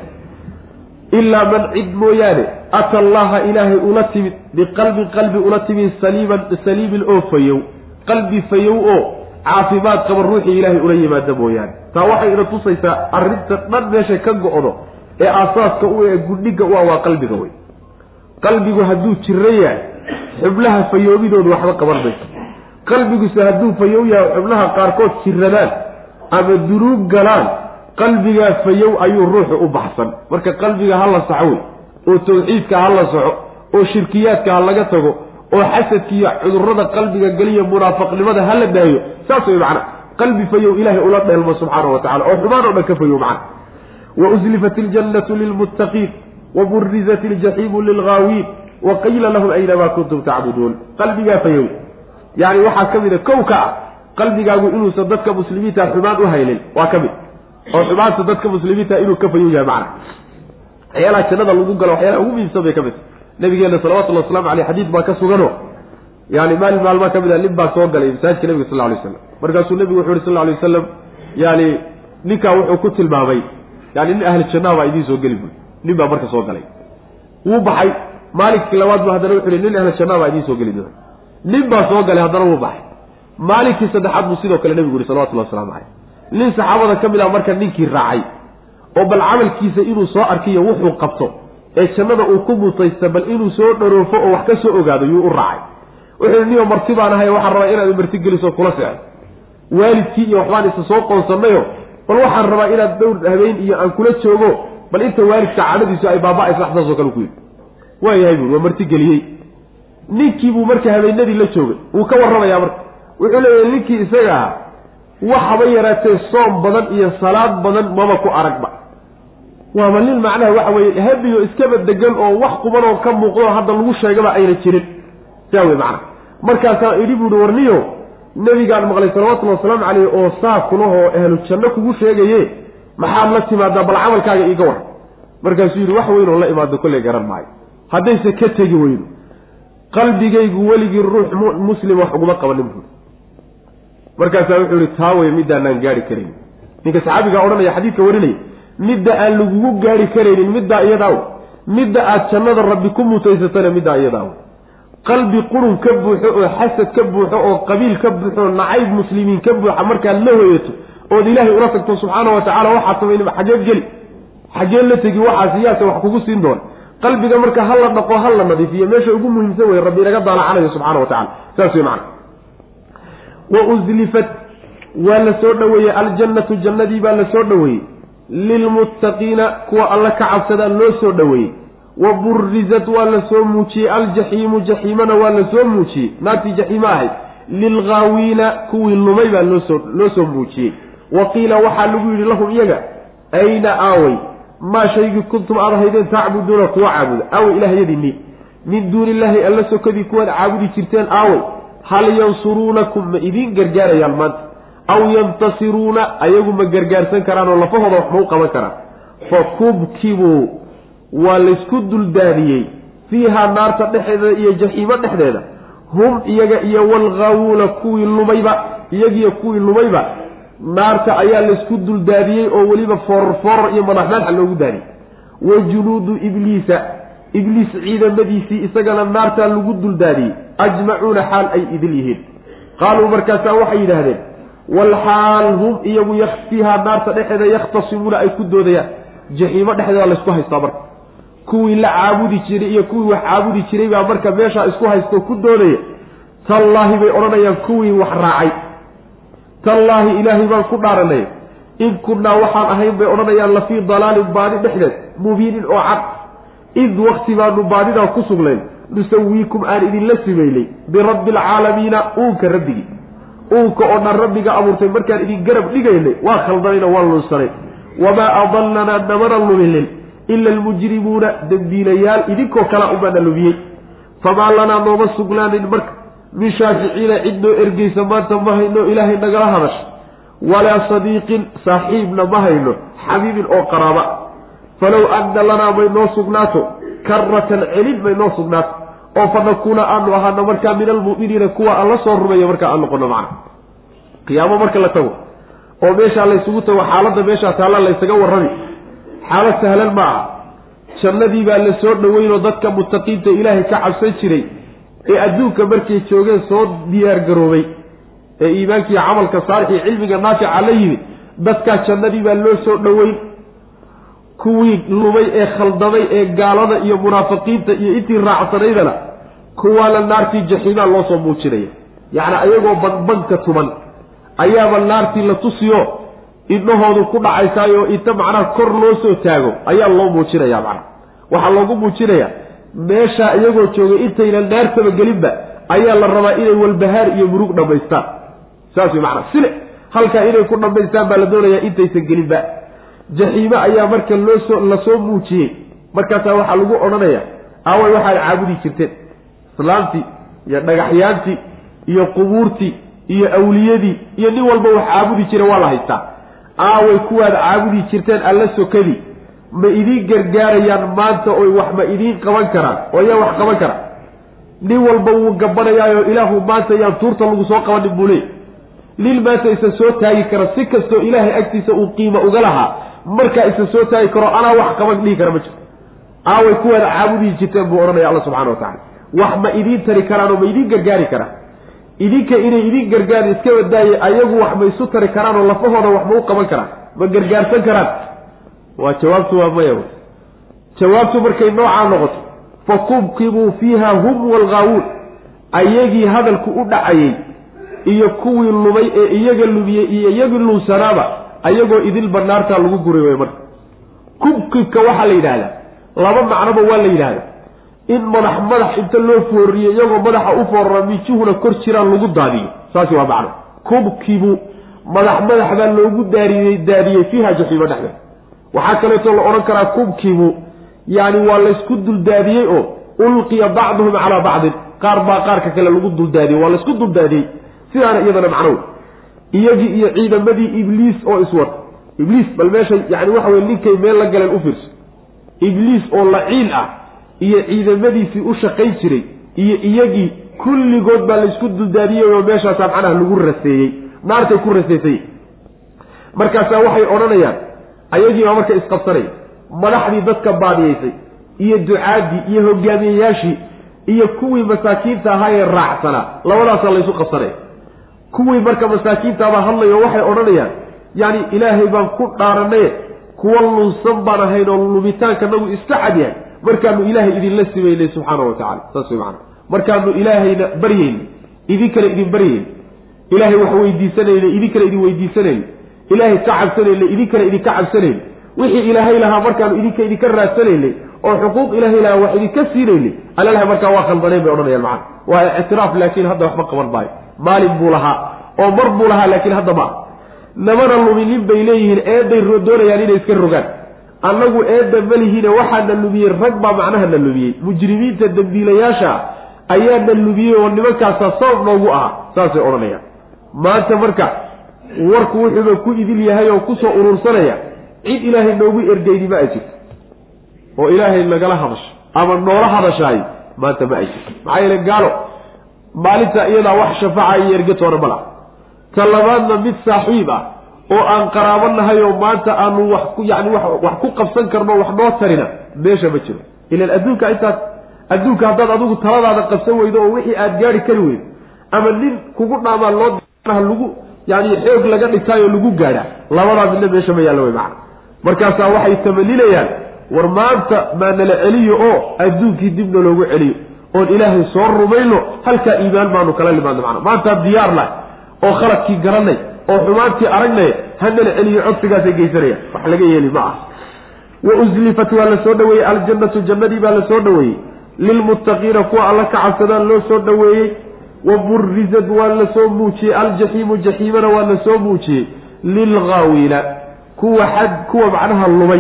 ilaa man cid mooyaane ata allaha ilaahay ula timid biqalbin qalbi ula timid saliiman saliimin oo fayow qalbi fayow oo caafimaad qaba ruuxii ilaahay ula yimaada mooyaane taa waxay ina tusaysaa arrinta dhan meeshay ka go-do ee aasaaska u ee gudhiga u ah waa qalbiga wey qalbigu hadduu jiro yahay xubnaha fayoobidoodu waxba qaban mayso qalbiguse hadduu fayow yahay xubnaha qaarkood jiradaan ama dunuub galaan qalbigaa fayow ayuu ruuxu u baxsan marka qalbiga ha la saxo wey oo tawxiidka ha la saxo oo shirkiyaadka ha laga tago oo xasadka iyo cudurrada qalbiga geliya munaafiqnimada ha la daayo saas way macna qalbi fayow ilaahay ula dheelmo subxaana wa tacala oo xumaan oo dhan ka fayow macna wa uslifat iljannatu lilmuttaqiin wa burizat iljaxiimu lilghaawiin wa qiila lahum aynamaa kuntum tacbuduun qalbigaa fayow yacni waxaa ka mid a kow ka ah qalbigaagu inuusan dadka muslimiinta xumaan u haynin waa ka mid oo xumaanta dadka muslimiinta inuu ka fayow yahay macna waxyaalaha jannada lagu galo waxyaalaha ugu muhiimsan bay ka mid nabigeena salawatullahi wasalaamu caleyh xadiid baa ka sugano yani maalin maalmaa ka mid a nin baa soo galay masaajidka nabiga sal lla alay wasalam markaasuu nabigu wuxu uhi sal lla alay wasalam yani ninkaa wuxuu ku tilmaamay yani nin ahli jannaha baa idiin soo geli buy nin baa marka soo galay wuu baxay maalinkii labaad bu haddana wuxu uhi nin ahli jannaha baa idiin soo geli doona nin baa soo galay haddana wuu baxay maalinkii saddexaad buu sidoo kale nabigu yihi salawatullahi waslamu caleyh nin saxaabada ka mid ah marka ninkii raacay oo bal camalkiisa inuu soo arkiyo wuxuu qabto ee jannada uu ku mutaysta bal inuu soo dharoofo oo wax ka soo ogaado yuu u raacay wuxuu niyo marti baan ahay waxaan rabaa inaad marti geliso kula seexdo waalidkii iyo waxbaan isa soo qoonsanayo bal waxaan rabaa inaad dhowr habeen iyo aan kula joogo bal inta waalidka cadhadiisu ay baaba-aysa waxsaasoo kale ku yidhi waayahay buuri waa marti geliyey ninkii buu marka habeenadii la joogay wuu ka warramayaa marka wuxuu leeyahay ninkii isaga ah waxaba yaraatee soom badan iyo salaad badan maba ku aragba waaba nin macnaha waxa weeye habiyo iskaba degan oo wax quban oo ka muuqdo hadda lagu sheegaba ayna jirin saa wey macna markaasaa idhi buuhi warniyo nabigaan maqlay salawatullahi wasalaamu caleyh oo saa kulahoo ahlu janno kugu sheegaye maxaad la timaadaa bal camalkaaga iiga war markaasuu yidhi wax weyn oo la imaado kolley garan maayo haddayse ka tegi weyno qalbigaygu weligii ruux muslim wax uguma qabanin buuri markaasaa wuxuu yihi taa wey midaanaan gaari karayn ninka saxaabigaa odhanaya xadiidka warinaya midda aan lagugu gaari karaynin middaa iyadaaw midda aad jannada rabbi ku mutaysatana middaa iyadaaw qalbi qurun ka buuxo oo xasad ka buuxo oo qabiil ka buuxo oo nacayb muslimiin ka buuxa markaad la hoyato ood ilaahay ula tagto subxaana wa tacala waxaad samaynaba xageed geli xageen la tegi waxaas iyaase wax kugu siin doona qalbiga marka ha la dhaqo ha la nadiifiyo meesha ugu muhiimsan wey rabbi inaga daalacanayo subxana wa tacala saas wey macana wa uslifat ولا سود وي الجنة جنة دي بقى لسود وي للمتقين كوا الله كعبسد لو سود وي وبرزت ولا سوموشي الجحيم جحيمنا ولا سوموشي ناتي جحيماه للغاوين كوي اللمي بقى لو سوموشي وقيل وحلوا لهم يجا أين آوي ما شيء كنتم أرهيدين تعبدون قوى عبد أو إله يدني من دون الله ألا سكذي كوان عابدي كرتين آوي هل ينصرونكم إذين قرقار يالمانت أو ينتصرون أيهم قرقار سنكران ولا فهض وحموق مكران فكبكبوا والاسكدوا الداريي فيها نار تحدث إيا جحيمة تحدث هم إيا إيا والغاول كوي اللميبا إيا إيا كوي اللميبا نار تأيا الاسكدوا الداريي أو وليبا فرفر إيا منحنان حلوه داري وجنود إبليس إبليس عيدا مديسي إساقنا النار تألقدوا الداري أجمعون حال أي إذليهن قالوا مركزا وحي هذا والحال هم إيا يخفيها النار تحدث يختصمون أي كدوا ذيا جحيمة تحدث الله اسكوها يستبر kuwii la caabudi jiray iyo kuwii wax caabudi jiray baa marka meesha isku haysto ku doonay tallaahi bay oranayaan kuwii wax raacay tallaahi ilaahi baan ku dhaaranay in kunna waxaan ahayn bay oranayaan la fi dalal baadi dhexdeed mubiin oo cad id waqti baanu baadida ku sugleen nusawiikum aan idin la simeeyay bi rabbil alamin uunka rabbigi uunka oo dhan rabbiga abuurtay markaan idin garab dhigaynay waa khaldanayna waa lunsanay wama adallana namara lumilin إلا المجرمون دبيليال إذكو كلا أمانا لبيي فما لنا نوم السقلان المرك من شافعين عدنو إرقي سمانتا مهينو إلهي نقرها مش ولا صديق صاحبنا مهينو حبيب أو قرابة فلو أن لنا بينو سقناتو كرة علم بينو سقناتو أو فنكون أنو أهانا مركا من المؤمنين كوا الله صور ربي مركا أنو قلنا معنا قيامة مركا لتو أو ميشا الله يسوته وحالة ميشا تعالى الله يسقور ربي حالة سهلا معه جنة بقى اللي سود وين ضدك متقين إلهي كعب سنشري إيه أدوك بركي تشوغين صوت ديار قروبي إيه إيمانك عملك صالح علمك نافع عليه ضدك جنة بقى اللي سود وين كوي لومي إيه خلدمي إيه قالنا إيه منافقين إيه إنتي الرعصرين لا كوالا النار في جحيم الله صبو شري يعني أيضا بنبنك ثمن أيام النار في لتصيو إنه كل عيسايو إنت معنا كرلوسو تاجو أي الله موجينا يا معنا وحلو موجينا يا ماشى يجو تشوج إنت إلى النار تبجلبة أي الله الرمائي والبهار يمرق نبيستان ساسي معنا سلء هل كائن يكون نبيستان بلدونا يا إنت يسجلبة جحيمة أي مركز لوسو لسو موجي مركز هو حلو أورنا يا أول واحد عابدي كرتين سلامتي يا نجحيانتي يا قبورتي يا أوليدي يا نيوال بوح عابدي كره والله يستا aaway kuwaad caabudi jirteen alla sokadi ma idin gargaarayaan maanta oo wax ma idin qaban karaan oo yaa wax qaban kara nin walba uu gabanayaayo ilaahu maanta yaa tuurta lagu soo qaban bulay lil maanta isa soo taagi kara si kasto ilaahay agtiisa uu qiimo uga lahaa marka isa soo taagi karo ana wax qaban dhigi kara ma jiro aaway kuwaad caabudi jirteen buu oranaya Allah subhanahu wa ta'ala wax ma idin tari karaan oo ma idin gargaari karaan idinka inay idin gargaar iska wadaayay ayagu wax may isu tari karaan oo lafahooda wax ma u qaban karaan ma gargaarsan karaan waa jawaabtu waa mayaw jawaabtu markay nooca noqoto fakubkibu fiha hum wal ghaawun ayagi hadalku u dhacayay iyo kuwii lumay ee iyaga lumiyay iyo iyaga luusanaaba ayagoo idil banaarta lagu guray marka kubkibka waxa la yiraahdaa laba macnaba waa la yiraahdaa in madax madax inta loo fooriyo iyagoo madaxa u fooramijuhuna kor jiraan lagu daadiyo saasi waa macno kubkibu madax madax baa loogu daariyay daariyay fiha jaxiima dhaxda waxa kale oo la oran karaa kubkibu yaani waa la isku dul daadiyay oo ulqiya ba'dhum ala ba'd qaar baa qaarka kale lagu dul daadiyay waa la isku dul daadiyay sidana iyadana macno iyagi iyo ciidamadii ibliis oo iswad ibliis bal meesha yaani waxa weey ninkay meel la galeen u fiirso ibliis oo laciil ah iyo ciidamadiisii u shaqayn jiray iyo iyagii kulligood baa la isku duldaadiyay oo meesha sabcanaha lagu raseeyay naartay ku raseeyay markaas waxay oranayaan ayagii waa marka isqabsanay madaxdii dadka baadiyeysay iyo ducaadii iyo hogaamiyayaashii iyo kuwii masaakiinta ahaa ee raacsana labadaas la isku qabsanay kuwii marka masaakiinta ba hadlayo waxay oranayaan yaani ilaahay baan ku dhaaranay kuwa lunsan baan ahayn oo lumitaanka nagu iska cadiyay markaanu ilaahay idin la simeeyay subhanahu wa ta'ala tasbiixan markaanu ilaahayna bariyeen idin kale idin bariyeen ilaahay wax weydiisanayna idinkana idin weydiisanayna ilaahay ka cabsanayna idinkana idinka cabsanayna wixii ilaahay lahaa markaanu idinka idinka raadsanaynay oo xuquuq ilaahay lahaa wax idinka siinaynay allalaha markaa waa khaldaneen bay odhanayaan macana waa ictiraaf laakiin hadda waxba qaban maayo maalin buu lahaa oo mar buu lahaa laakiin hadda ma namana luminin bay leeyihiin eeday doonayaan inay iska rogaan annagu eedda malihiine waxaana lumiyey rag baa macnahana lumiyey mujrimiinta dambiilayaasha ayaana lumiyey oo nimankaasa sabab noogu aha saasay odhanayaan maanta marka warku wuxuuba ku idil yahay oo kusoo urursanaya cid ilaahay noogu ergeyni ma ay jirto oo ilaahay nagala hadasho ama noola hadashaay maanta ma ay jirto maxaa yeele gaalo maalinta iyadaa wax shafaaca iyo ergatoona ma laha ta labaadna mid saaxiib ah oo aan qaraabo nahay oo maanta aanu wax ku yacni wax wax ku qabsan karno wax noo tarina meesha ma jiro ilaan adduunka intaas adduunka haddaad adigu taladaada qabsan weydo oo wixii aada gaari kari weydo ama nin kugu dhaamaa loo lagu yani xoog laga dhigtaayoo lagu gaadha labadaa midna meesha ma yaallo way macana markaasaa waxay tamaninayaan war maanta maa nala celiyo oo adduunkii dibna loogu celiyo oon ilaahay soo rumayno halkaa iimaan baanu kala limaadno macana maantaa diyaar lah oo khaladkii garanay oo xumaantii aragnay ha nala celiyo codsigaasay geysanayaan wax laga yeeli ma ah wa uslifat waa la soo dhaweeyey aljannatu jannadii baa la soo dhaweeyey lilmuttaqiina kuwa alla ka cabsadaan loo soo dhaweeyey waburizad waa la soo muujiyey aljaxiimu jaxiimana waa la soo muujiyey lilghaawiina kuwa xad kuwa macnaha lumay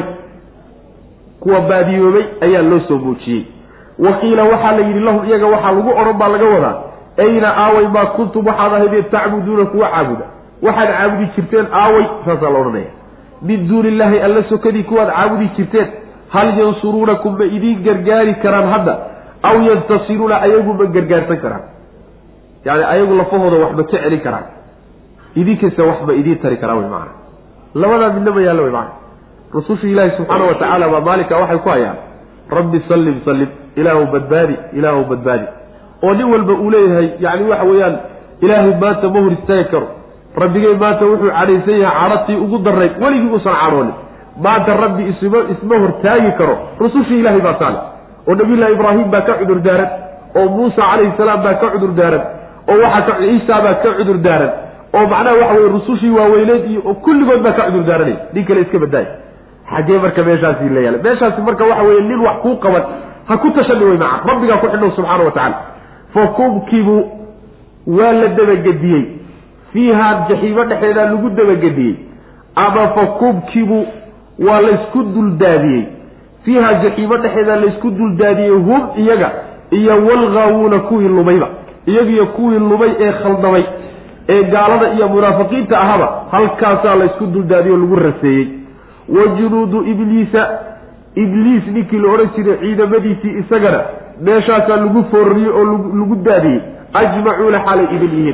kuwa baadiyoobay ayaa loo soo muujiyey waqiila waxaa la yidhi lahum iyaga waxaa lagu odhan baa laga wadaa ayna aaway maa kuntum waxaad ahaydeen tacbuduuna kuwa caabuda waxaad caabudi jirteen aaway saasaa la odhanaya min duuni illaahi alla sokadii kuwaad caabudi jirteen hal yansuruunakum ma idiin gargaari karaan hadda aw yantasiruuna ayagu ma gargaarsan karaan yani ayagu lafahooda wax ma ka celin karaan idinkasta wax ma idiin tari karaan way macana labadaa midna ma yaallo way macana rususha ilaahi subxaana wa tacaala baa maalinka waxay ku hayaan rabbi sallim sallim ilaahu badbaadi ilaahu badbaadi oo nin walba uu leeyahay yani waxa weeyaan ilaahay maanta ma hor istaagi karo rabbigay maanta wuxuu cadhaysan yahay cadhatii ugu darray weligii uusan cadhoonin maanta rabbi isma isma hortaagi karo rusushii ilaahay baa taale oo nabiyullahi ibraahim baa ka cudur daaran oo muusa calayhi salaam baa ka cudur daaran oo waxaa ka ciisa baa ka cudur daaran oo macnaha waxa weye rusushii waaweyneed iyo kulligood baa ka cudur daaranay nin kale iska badaay xaggee marka meeshaasi la yaala meeshaasi marka waxa weeye nin wax kuu qaban ha ku tashani wey maca rabbigaa ku xidhow subxaana wa tacala fa kubkibu waa la dabagediyey fiihaa jaxiimo dhexeedaa lagu dabagediyey ama fa kubkibu waa laysku duldaadiyey fiihaa jaxiimo dhexeedaa laysku duldaadiyey hum iyaga iyo walghaawuuna kuwii lumayba iyagiyo kuwii lumay ee khaldamay ee gaalada iyo munaafiqiinta ahaba halkaasaa laysku duldaadiyo o lagu raseeyey wa junuudu ibliisa ibliis ninkii la odhan jiray ciidamadiisii isagana meeshaasaa lagu foorriyey oo lagu daadiyey ajmacuuna xaalay idin yihiin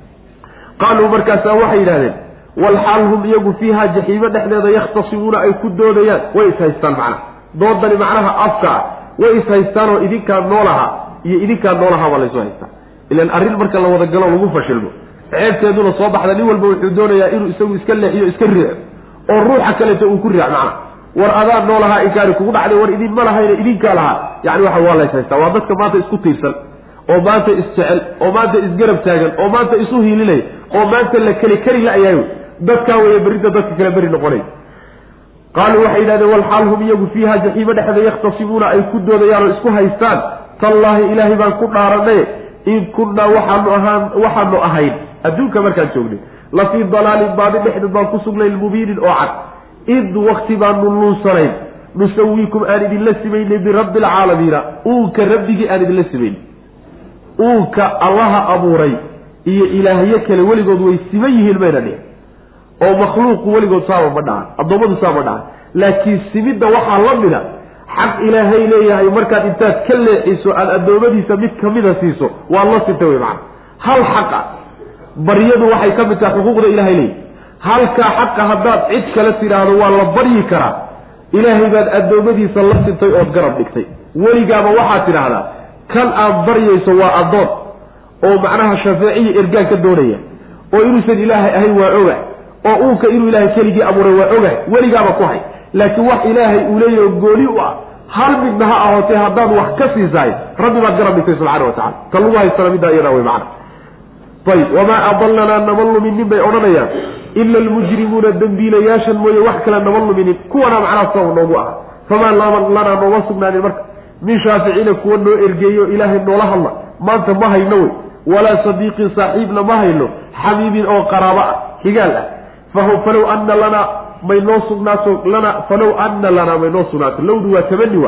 qaaluu markaasaa waxay yidhahdeen walxaal hum iyagu fiihaa jaxiimo dhexdeeda yakhtasimuuna ay ku doodayaan way ishaystaan macnaha doodani macnaha afka ah way ishaystaanoo idinkaa noolaha iyo idinkaa noolahaa baa laysu haystaa ilaan arrin marka la wada galo lagu fashilmo ceebteeduna soo baxda nin walba wuxuu doonayaa inuu isagu iska leexiyo iska riico oo ruuxa kaleeto uu ku riic macnaha war adaa noolahaa inkaani kugu dhacday war idin ma lahayna idinkaa lahaa yacni waxa waa lays haystaa waa dadka maanta isku tiirsan oo maanta isjecel oo maanta isgarab taagan oo maanta isu hiilinaya oo maanta la keli kari la-ayaayo dadkaa weeye berrinta dadka kale beri noqonay qaaluu waxay yidhahdeen walxaal hum iyagu fiihaa jaxiimo dhexda yakhtasimuuna ay ku doodayaan oo isku haystaan tallaahi ilaahay baan ku dhaaranay in kunnaa waxaanu ahaan waxaanu ahayn adduunka markaan joognay la fii dalaalin baadi dhexdeed baan ku sugnayn mubiinin oo cad id wakti baanu luunsanayn nusawiikum aan idinla simaynay birabbi alcaalamiina uunka rabbigii aan idinla simayn uunka allaha abuuray iyo ilaahyo kale weligood way siman yihiin mayna dhihin oo makhluuqu weligood saaba ma dhahan addoommadu saaba ma dhahan laakiin simidda waxaa la mida xaq ilaahay leeyahay markaad intaad ka leexiso aada addoommadiisa mid kamida siiso waad la sintay wey macana hal xaqa baryadu waxay ka mid tahay xuquuqda ilahay leeyahy halkaa xaqa haddaad cid kale tidhaahdo waa la baryi karaa ilaahay baad addoommadiisa la sintay ood garab dhigtay weligaaba waxaad tidhaahdaa kan aad baryayso waa addoon oo macnaha shafeeciya ergaan ka doonaya oo inuusan ilaahay ahayn waa oga oo uunka inuu ilaahay keligii abuuray waa ogahay weligaaba ku hay laakiin wax ilaahay uu leeyahy oo gooni u ah hal midna ha ahootee haddaad wax ka siisaay rabbi baad garab dhigtay subxaana wa tacala ta lagu haystana middaa iyadaa wey macana طيب وما أضلنا نمل من نبي أرنيا إلا المجرمون الدنبيل ياشا موي وحكلا نمل من كونا معنا صوم نوضوها فما لنا نوصبنا للمرك من شافعين كونه إرجيو إله الله الله ما أنت ما هينوي ولا صديق صاحبنا ما هينو حبيب أو قرابة قال فهو فلو أن لنا ما ينوصبنا لنا فلو أن لنا ما ينوصبنا لو دوا تمنوا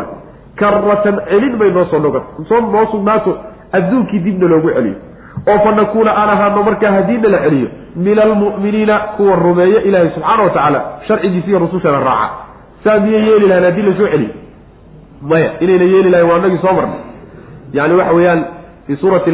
كرة علين ما ينوصبنا صوم نوصبنا الذوك ديننا لو عليه oo fanakuna anaha marka hadiina la xiriyo min almu'minina kuwa rumeeya ilaahi subhanahu wa ta'ala sharcigiisa iyo rasuulka raaca saadiye yeeli lana dil soo xili maya inayna yeeli lahayn waa nagi soo marnay yani waxa weeyaan fi surati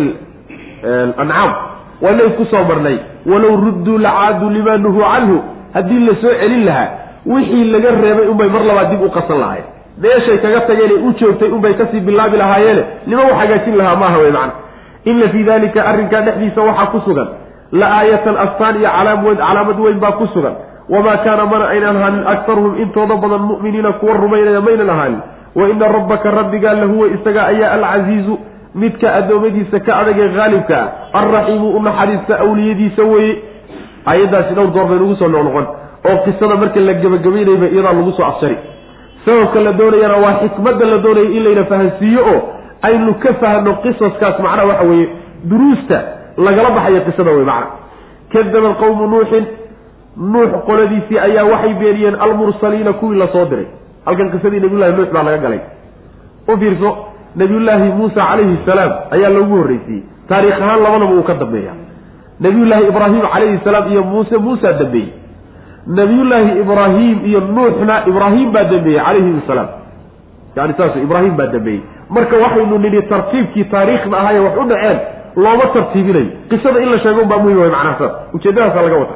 al-an'am wala ku soo marnay walaw ruddu la'adu limanuhu anhu hadii la soo xili laha wixii laga reebay umay mar labaad dib u qasan lahayn meeshay kaga tageen u joogtay umay ka sii bilaabi lahaayeen lima waxa gaajin laha ma hawe macna إلا في ذلك أرنك نحدي سوحا كسغا لآية الأسطان علامة وين با كسغا وما كان من أين أنهان أكثرهم إن تضبط المؤمنين كور رمين يمين الأهان وإن ربك الرب قال له استقاء أيها العزيز متك أدومدي سكاء غالبك الرحيم أم حديث أوليدي سوي أيضا سنو ضرب نغسو نغنغن أو قصنا مركا لقب الجميل يبقى إيران نغسو عصري سوك لدوري يرى حكمة لدوري إلا ينفهسيه أي نكفها أنه قصص كاس معنا وحوي دروسته لقلب حي قصده ومعنا كذب القوم نوح نوح قلدي في أي وحي بيريا المرسلين كل صادري هل كان قصدي نبي الله نوح معنا قالي وفيرسو نبي الله موسى عليه السلام أي اللغور ريسي تاريخها الله ونبو مكذب بيها نبي الله إبراهيم عليه السلام إيا موسى موسى دبي نبي الله إبراهيم إيا نوحنا إبراهيم بدبي عليه السلام يعني تاسو إبراهيم بدبي marka waxaynu nidhi tartiibkii taariikhda ahaa wax u dhaceen looma tartiibinay qisada in la sheego baa muhiim ah macnaha ujeedadaas laga wata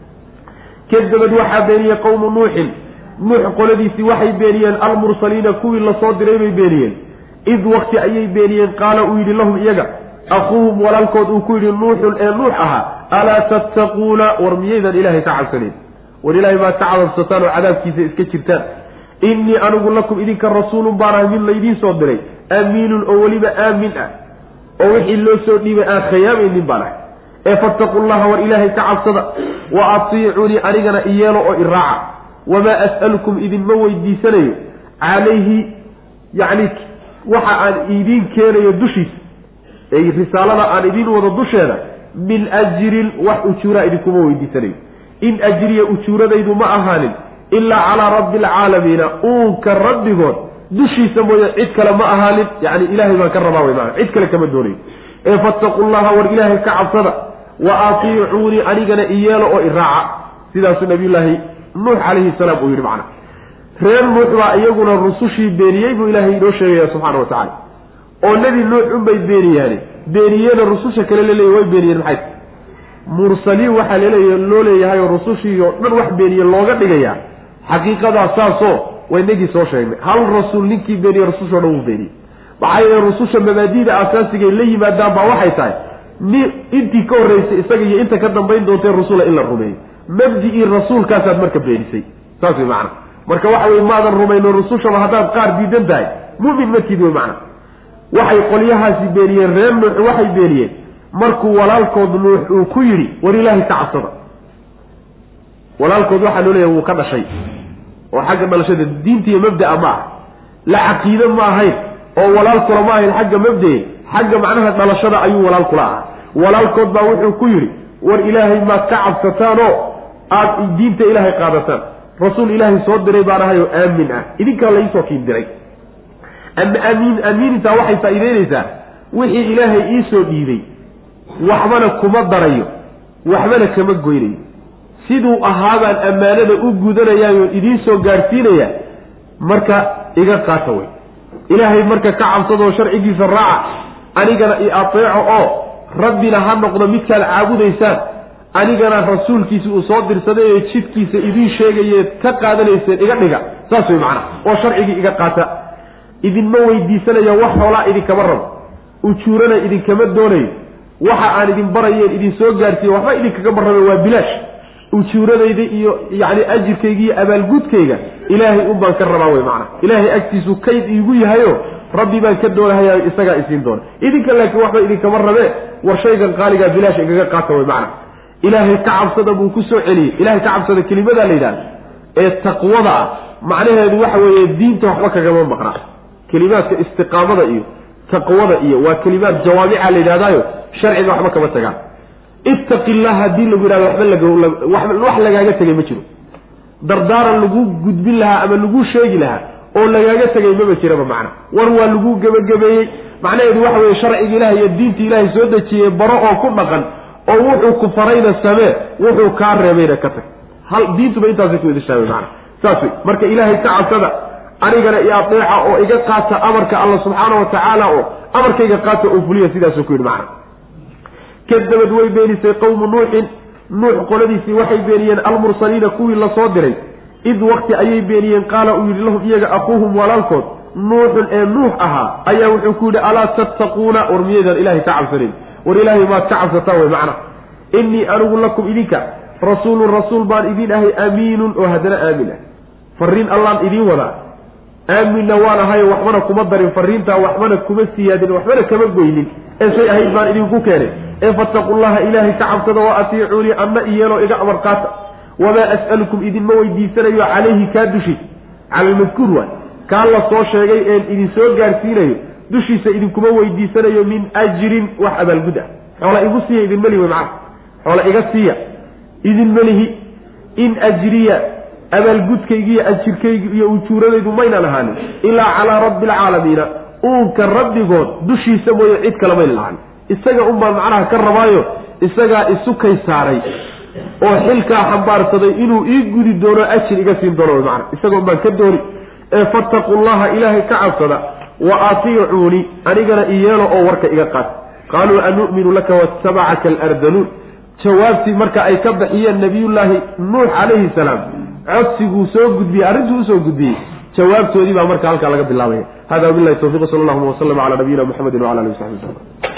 kadabad waxa beeniyay qowm nuux nuux qoladiisi waxay beeniyeen al mursaliina kuwii la soo diray bay beeniyeen id waqti ayay beeniyeen qaala uu yidhi lahum iyaga akhuhum walaalkood uu ku yidhi nuuxun ee nuux ahaa alaa tattaquuna war miyaydan ilaahay ka cabsanin war ilaahay baa ka cabsataan oo cadaabkiisa iska jirtaan إني أنقول لكم إذنك الرسول بارا من ليدين صدري أمين أولي بآمن أوحي اللو سودني بآن خيام إذن بارا فاتقوا الله والإله تعصد وأطيعوني أرغنا إيانا وإراعا وما أسألكم إذن موي دي سنة عليه يعني وحا عن إذن كان يدشيس أي رسالة عن إذن وردشينا من أجر وحأشورا إذنكم موي دي سنة إن أجري أشورا إذن ما أهاني إلا على رب العالمين أوك الرب قول دشي سموية عدك لما أهالي يعني إلهي ما كرماوي معه عدك لكما دوني إيه فاتقوا الله والإلهي كعب صدى وأطيعوني أنيقنا إيالا وإراعا سيدا سنبي الله نوح عليه السلام ويري معنا ريال نوح وإيقنا الرسوشي بينيين وإلهي نوشي سبحانه وتعالى والذي نوح بيت بينياني بينيين الرسوشة كالليلي ويبينيين محيط مرسلين وحليلي اللولي هاي الرسوشي من واحد بينيين لوغا دقيا حقيقة أساسه وإنك سو شيء هل الرسول نكي بيني رسول شنو بيني بعين الرسول مبادئ أساسية اللي ما دام بواحد تاي ني أنت كوريس إستجي أنت كذا بين دوتين الرسول إلا الرومي مبدئ الرسول كاسد مركب بيني سي تاسي معنا مركب واحد ما ذا الرومي الرسول شو هذا قار بيدن داي مؤمن مكيد معنا واحد يقول يا هذي بيني الرم واحد بيني مركو ولا الكود نوح وكيري ولله تعصب ولا الكود واحد له وكذا شيء وحاجة ملشدة الدين تي مبدأ معه لا عقيدة ما هي أو ولا الكرة ما هي حاجة مبدأ حاجة معناها ملشدة أيوة ولا الكرة ولا الكود باوح وكيري والإلهي ما تعب ستانو آد الدين تي إلهي قادتان رسول إلهي صد دري بارها يؤمن إذن كان ليس وكين دري أما أمين أمين تاوحي فإذين إذا وحي إلهي إيسو ديدي وحملك كما دريو وحملك كما قويري siduu ahaabaan amaanada u gudanayaayo idin soo gaarsiinaya marka iga qaata way ilaahay marka ka cabsado sharcigiisa raaca anigana i ateeco oo rabbina ha noqdo midkaan caabudaysaan anigana rasuulkiisa uu soo dirsaday ee jidkiisa idin sheegayay ka qaadanayseen iga dhiga saas way macna oo sharcigi iga qaata idin ma weydiisanaya wax xoolaa idin kama rabo u juurana idin kama doonayo waxa aan idin barayeen idin soo gaarsiyo waxba idin kaga barrabo waa bilaash ujuuradayda iyo yaani ajirkayga iyo abaalgudkayga ilaahay u baan ka rabaa way macna ilaahay agtiisu kayd iigu yahayo rabbi baan ka doonayaa isaga isiin doona idinka laakiin waxba idin kama rabe war shaygan qaaliga bilaash igaga qaata way macna ilaahay ka cabsada buu ku soo celiyay ilaahay ka cabsada kelimada la yiraahdo ee taqwada macnaheedu waxa weeye diinta waxba kaga ma maqna kalimaadka istiqaamada iyo taqwada iyo waa kalimaad jawaamica la yiraahdo sharciga waxba kama tagaan ittaqillaha diin lagu yiraahdo waxba laga wax lagaaga tagay ma jiro dardaaran lagu gudbin lahaa ama lagu sheegi lahaa oo lagaaga tagay ma jiraba macna war waa lagu gabagabeeyay macnaheedu waxa weeye sharciga ilaahay iyo diinta ilaahay soo dejiyay baro oo ku dhaqan oo wuxuu ku farayna samee wuxuu ka reebayna ka tag hal diintu ba intaas ku idishaabay macna saasi marka ilaahay ka cabsada anigana iyo adeeca oo iga qaata amarka Allah subhanahu wa ta'ala oo amarkayga qaata oo fuliya sidaas ku yiri macna kadabad way beenisay qowm nuux nuux qoladiisi waxay beeniyeen al-mursaliina kuwii la soo diray id waqti ayay beeniyeen qaala uu yiri lahum iyaga aquhum walaalkood nuux ee nuux aha ayaa wuxuu ku yiri ala tattaquna urmiyadan ilaahi ta'ala war ilaahi ma ta'absata way macna inni arugu lakum idinka rasuulun rasuul baan idin ahay amiinun oo hadana aamina farin allah idin wada aamina waana hay waxbana kuma darin fariinta waxbana kuma siyaadin waxbana kama goynin ee shay ahayd baan idin ku keenay ee fattaqullaha ilaahi ta'absada wa atii'uni amma iyelo iga amar qaata wama as'alukum idin ma weydiisanayo calayhi ka dushi cala madkuur wa ka la soo sheegay ee idin soo gaarsiinayo dushiisa idin kuma weydiisanayo min ajrin wax abal guda xoolo igu siiya idin mali way macna xoolo iga siiya idin malihi in ajriya abal gudkayga iyo ajirkayga iyo ujuuradaydu mayna lahanin ilaa cala rabbil alamin uunka rabbigood dushiisa mooyo cid kale ma lahan isaga umma macnaha ka rabaayo isaga isu kay saaray oo xilka xambaarsaday inuu ii gudi doono ajir iga siin doono macna isaga baan ka dooni ee fattaqullaha ilaahi ka cabsada wa atii'uni anigana iyelo oo warka iga qaad qaalu anu'minu laka wattaba'aka al-ardalun jawaabti marka ay ka bixiyeen nabiyullaahi nuux alayhi salaam codsigu soo gudbiyay arintu soo gudbiyay jawaabtoodii baa marka halka laga bilaabay hada billahi tawfiq sallallahu alayhi wa sallam ala nabiyina muhammadin wa ala alihi wa sahbihi